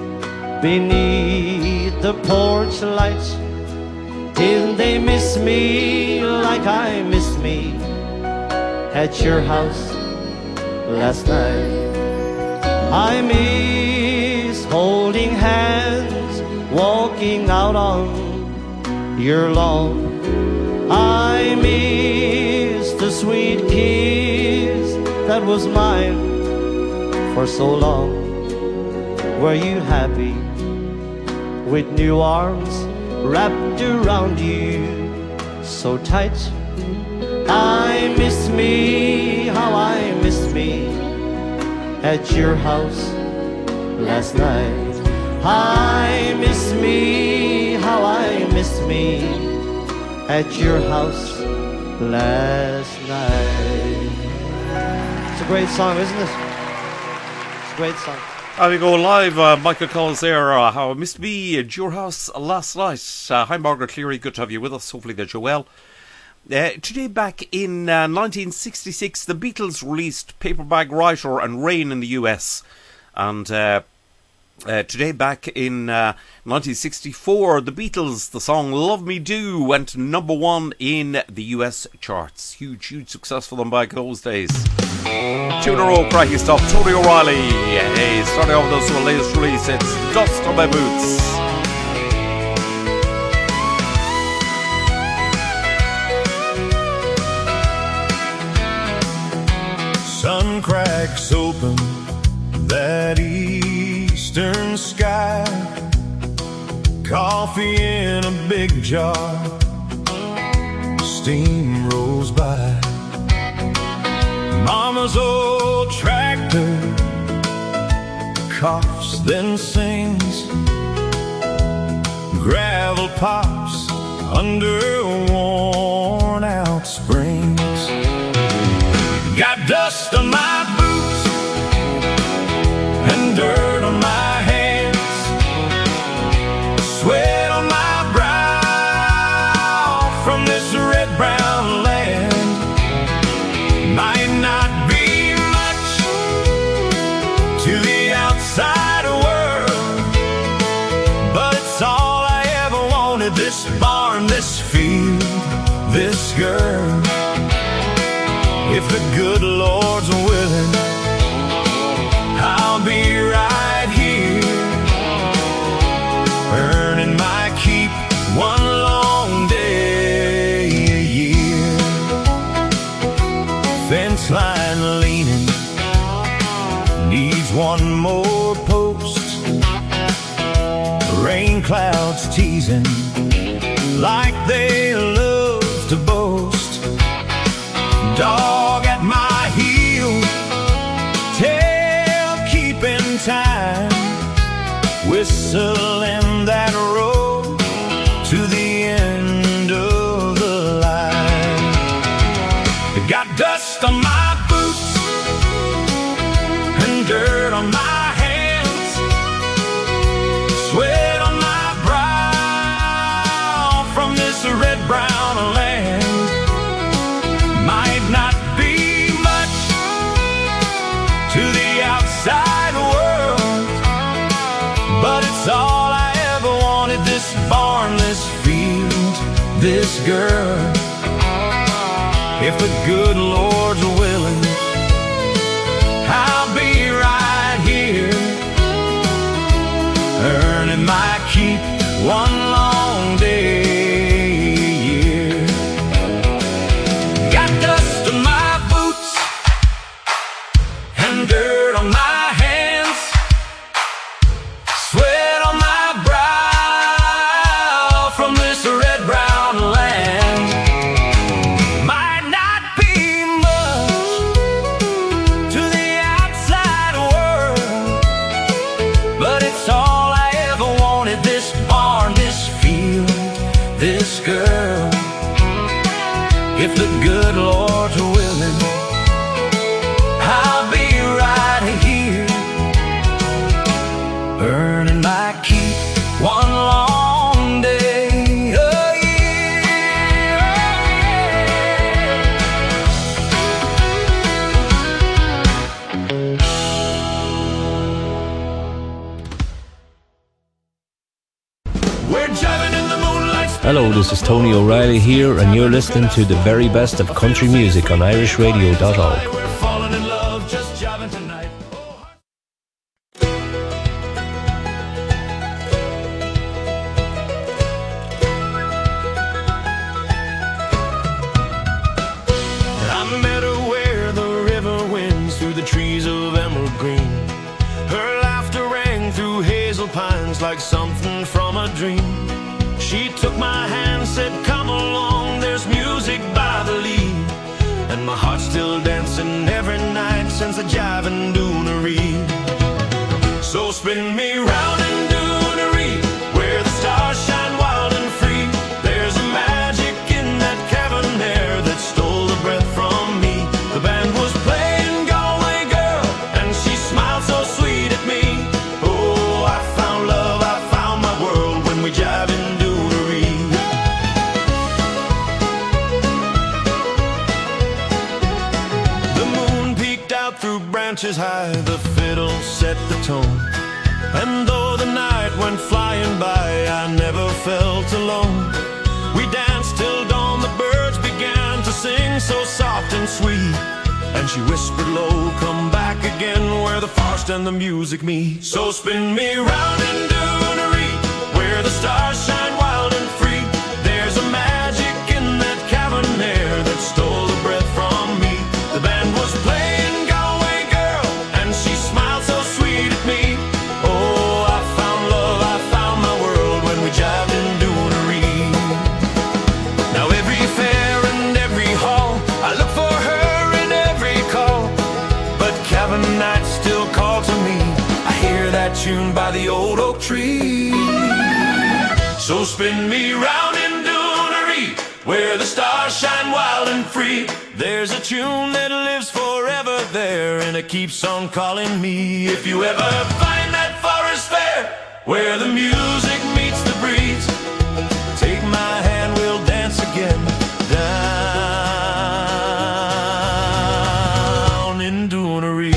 beneath the porch light? Did they miss me like I miss me at your house last night? I miss holding hands, walking out on your lawn. I miss the sweet kiss that was mine for so long. Were you happy with new arms wrapped around you so tight? I miss me, how I miss me at your house last night. I miss me, how I miss me at your house last night. It's a great song, isn't it? It's a great song.
There we go, live. Uh, Michael calls there. Uh, how I missed me at your house last night. Uh, hi, Margaret Cleary. Good to have you with us. Hopefully that you're well. Uh, today, back in uh, nineteen sixty-six, the Beatles released Paper Bag Writer and Rain in the U S. And uh, uh, today, back in uh, nineteen sixty-four, the Beatles, the song Love Me Do, went number one in the U S charts. Huge, huge success for them back those days. Two in a row, cracky stuff. Tony O'Reilly. Hey, starting off with this latest release, it's Dust on My Boots.
Sun cracks open that eastern sky. Coffee in a big jar. Steam rolls by. Mama's old tractor coughs, then sings. Gravel pops under worn out springs. Got dust on my boots and dirt on my hands, sweat on my brow from this red-brown land. Might not be much to the outside world, but it's all I ever wanted. This farm, this field, this girl. If the good Lord's willing, I'll be right here, earning my keep one long day a year. Fence line leaning needs one more post. Rain clouds teasing like they love to boast. dog at my heel, tail keeping time, whistling that road to the end of the line. Got dust on my boots and dirt on my hands, sweat on my brow from this red-brown land. Might not be much to the outside world, but it's all I ever wanted. This barn, this field, this girl. If the good Lord's willing, I'll be right here, earning my keep one long day. Got dust on my boots and dirt on my hands, sweat on my brow from this red-brown land. Might not be much to the outside world, but it's all I ever wanted. This barn, this field, this girl. If the good Lord's willing, I'll be right here, earning my keep one long day. Oh yeah, we're driving in the moonlight.
Hello, this is Tony O'Reilly here, and you're listening to the very best of country music on irish radio dot org.
We're falling in love, just jiving tonight. I met her where the river winds through the trees of emerald green. Her laughter rang through hazel pines like something from a dream. She took my hand, said, come along, there's music by the lead. And my heart's still dancing every night since the jiving doonery. So spin me round in doonery, where the stars shine wild and free. There's a magic in that cavern there that stole the breath from me. The band was playing Galway Girl, and she smiled so sweet at me. Oh, I found love, I found my world when we jive in doonery. Through branches high, the fiddle set the tone. And though the night went flying by, I never felt alone. We danced till dawn, the birds began to sing so soft and sweet. And she whispered low, come back again, where the forest and the music meet. So spin me round in doonery, where the stars shine wild and free. There's a magic in that cavern there that stole the breath from me. The band was playing tuned by the old oak tree. So spin me round in doonery, where the stars shine wild and free. There's a tune that lives forever there, and it keeps on calling me. If you ever find that forest fair, where the music meets the breeze, take my hand, we'll dance again down in doonery.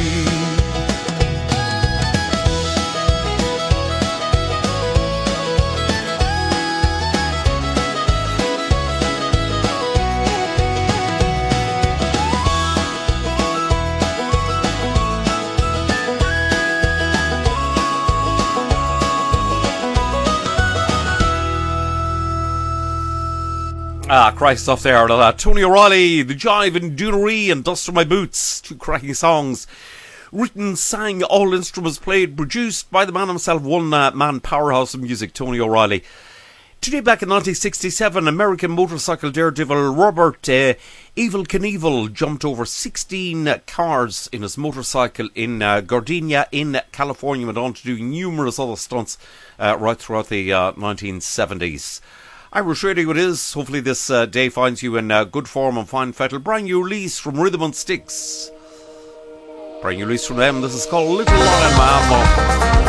Ah, Christ off there. Uh, Tony O'Reilly, The Jive in Doonery, and Dust on My Boots. Two cracking songs. Written, sang, all instruments played, produced by the man himself, one uh, man powerhouse of music, Tony O'Reilly. Today, back in nineteen sixty-seven, American motorcycle daredevil Robert uh, Evel Knievel jumped over sixteen uh, cars in his motorcycle in uh, Gardenia in California, went on to do numerous other stunts uh, right throughout the uh, nineteen seventies. Irish Radio it is. Hopefully this uh, day finds you in uh, good form and fine fettle. Brand new release from Rhythm and Sticks. Brand new release from them. This is called Little Lion Man.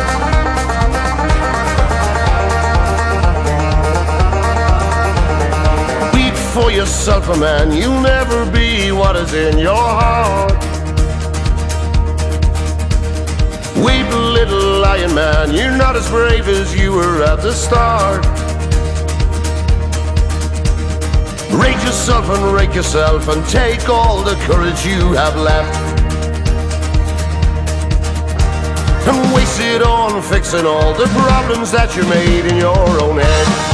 For yourself, a man, you'll never be what is in your heart. Weep, little lion man, you're not as brave as you were at the start. Rage yourself and rake yourself and take all the courage you have left, and waste it on fixing all the problems that you made in your own head.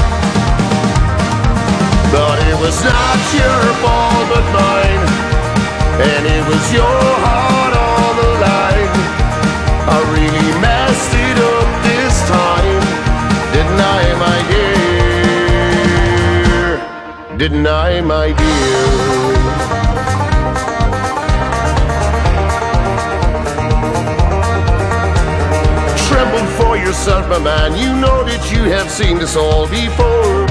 But it was not your fault but mine, and it was your heart on the line. I really messed it up this time, didn't I, my dear? Didn't I, my dear? Tremble for yourself, my man, you know that you have seen this all before.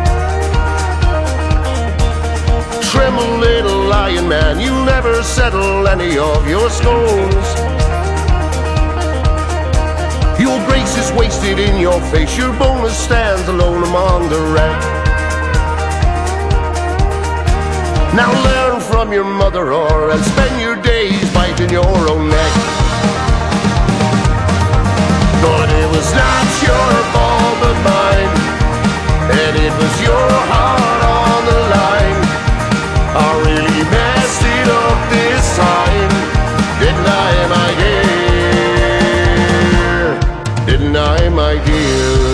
Tremble, little lion man, you'll never settle any of your scores. Your grace is wasted in your face, your bonus stands alone among the wreck. Now learn from your mother, or and spend your days biting your own neck. But it was not your fault but mine, and it was your heart on the line. I really messed it up this time, didn't I, my dear? Didn't I, my dear?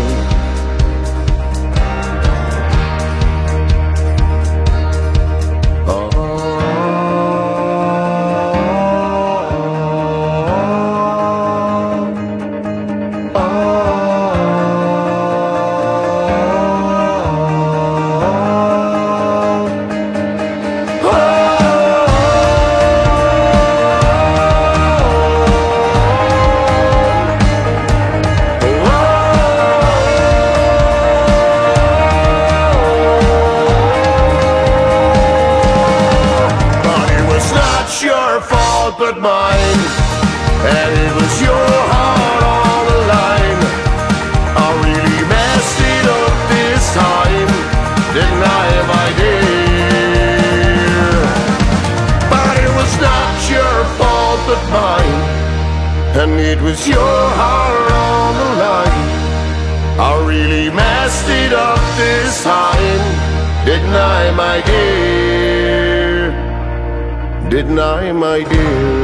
But mine, and it was your heart on the line. I really messed it up this time, didn't I, my dear? But it was not your fault but mine, and it was your heart on the line. I really messed it up this time, didn't I, my dear? Didn't I, my dear?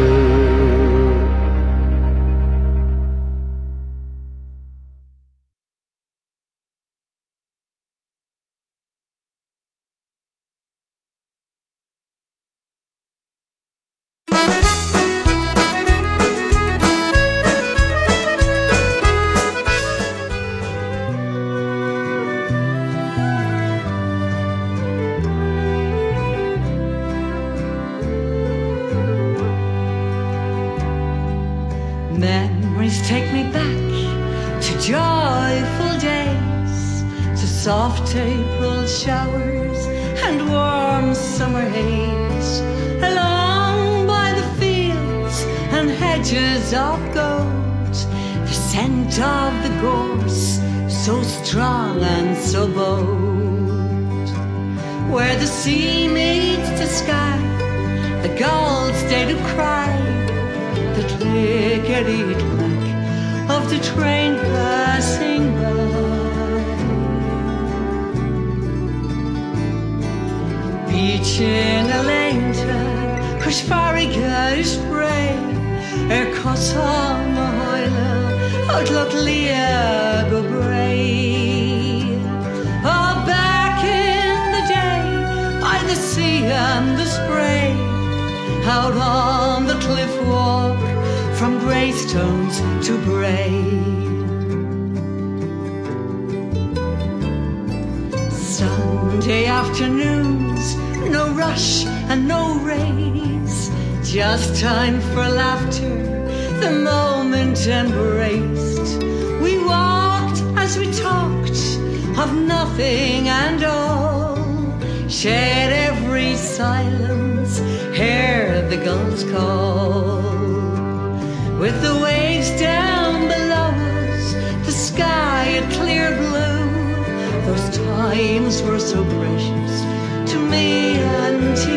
Memories take me back to joyful days, to soft April showers and warm summer haze, along by the fields and hedges of gold, the scent of the gorse so strong and so bold, where the sea meets the sky, the gulls they do cry, the clickety-clack of the train passing by. Beach in a leinta, chris farigha spray, er cosam a hoile, out look lia go bray. Oh, back in the day, by the sea and the spray, out on the cliff walk, from Greystones to Bray. afternoons, no rush and no race, just time for laughter, the moment embraced. We walked as we talked of nothing and all, shared every silence, heard the gulls call. With the waves down below us, the sky a clear blue, those times were so precious to me and to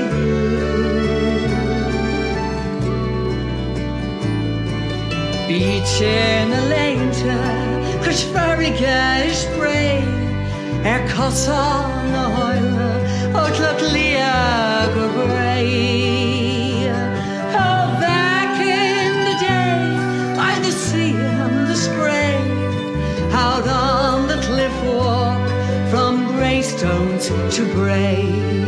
you. Beach in a leinta, cos farriga is spray, er cossan a hoile, o tlach lia go bray. Oh, back in the day, by the sea and the spray, out on the cliff walk, from Greystones to Bray.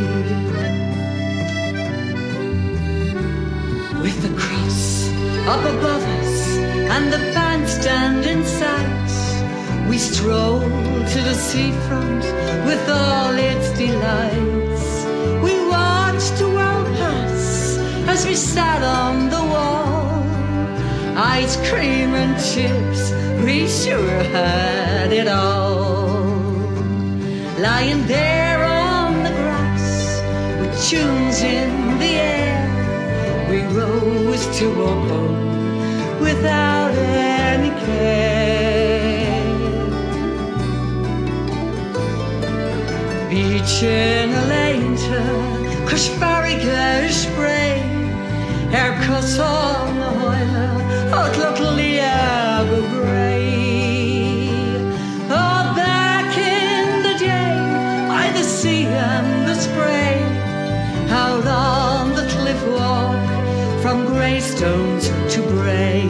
With the cross up above us and the bandstand in sight, we strolled to the seafront with all its delights. We watched the world pass as we sat on the wall. Ice cream and chips, we sure had it all. Lying there on the grass with tunes in the air, we rose to walk home without any care. Beach in a leinta, cos farriga is spray, er cossan a hoile, o tlach lia go bray. Oh, back in the day, by the sea and the spray, out on the cliff walk, from Greystones to Bray.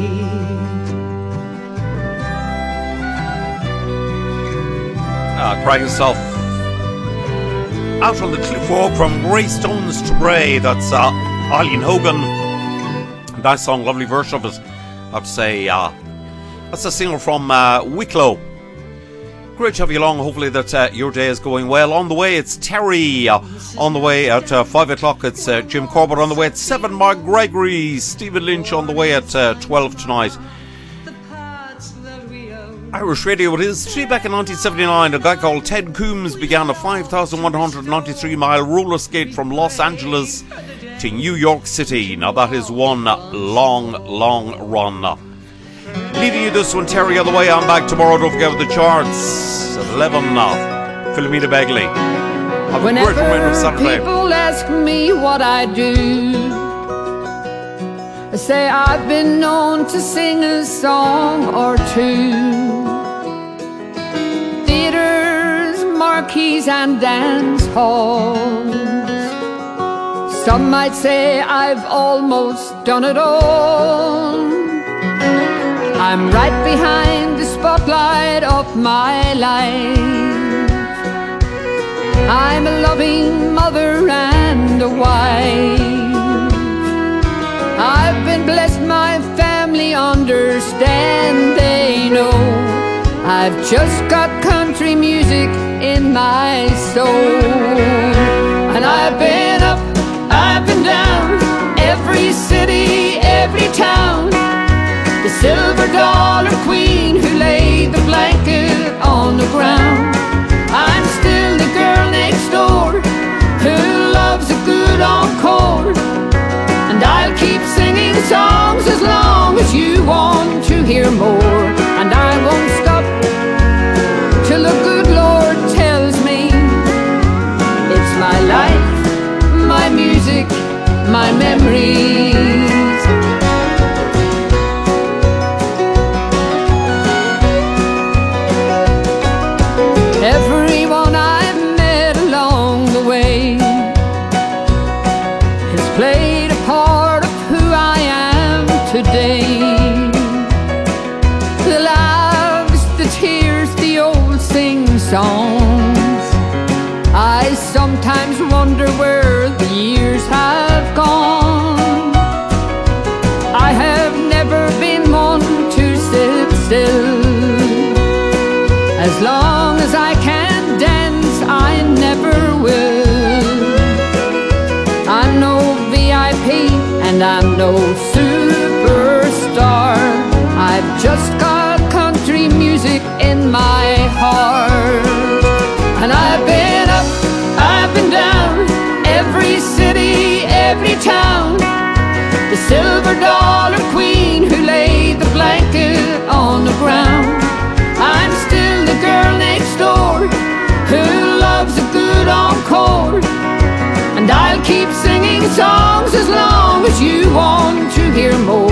Ah, crying yourself out on the cliff walk from Greystones to Bray. That's uh, Eileen Hogan. Nice song, lovely version of it. I have to say, uh, that's a singer from uh, Wicklow. Great to have you along. Hopefully that uh, your day is going well. On the way, it's Terry. Uh, on the way at uh, five o'clock, it's uh, Jim Corbett. On the way at seven, Mark Gregory. Stephen Lynch on the way at uh, twelve tonight. Irish Radio it is. Straight back in nineteen seventy-nine, a guy called Ted Coombs began a five thousand one hundred ninety-three mile roller skate from Los Angeles to New York City. Now that is one long, long run. Leaving you this one, Terry, on the way. I'm back tomorrow. Don't forget the charts at eleven. Uh, Philomena Begley. Have a great remainder of Saturday.
People ask me what I do, I say I've been known to sing a song or two. Theaters, marquees and dance halls. Some might say I've almost done it all. I'm right behind the spotlight of my life. I'm a loving mother and a wife. I've been blessed, my family understand, they know I've just got country music in my soul. And I've been up, I've been down, every city, every town. The silver dollar queen who laid the blanket on the ground. I'm still the girl next door who loves a good encore. And I'll keep singing songs as long as you want to hear more. And I won't stop till the good Lord tells me it's my life, my music, my memories. Everyone I've met along the way has played a part of who I am today. The laughs, the tears, the old sing-songs. I sometimes wonder where the years have gone. I have never been one to sit still. As long as I can dance, I never will. And I'm no superstar, I've just got country music in my heart. And I've been up, I've been down, every city, every town. The silver dollar queen who laid the blanket on the ground. I'm still the girl next door who loves a good encore. And I'll keep singing songs as long as you want to hear more.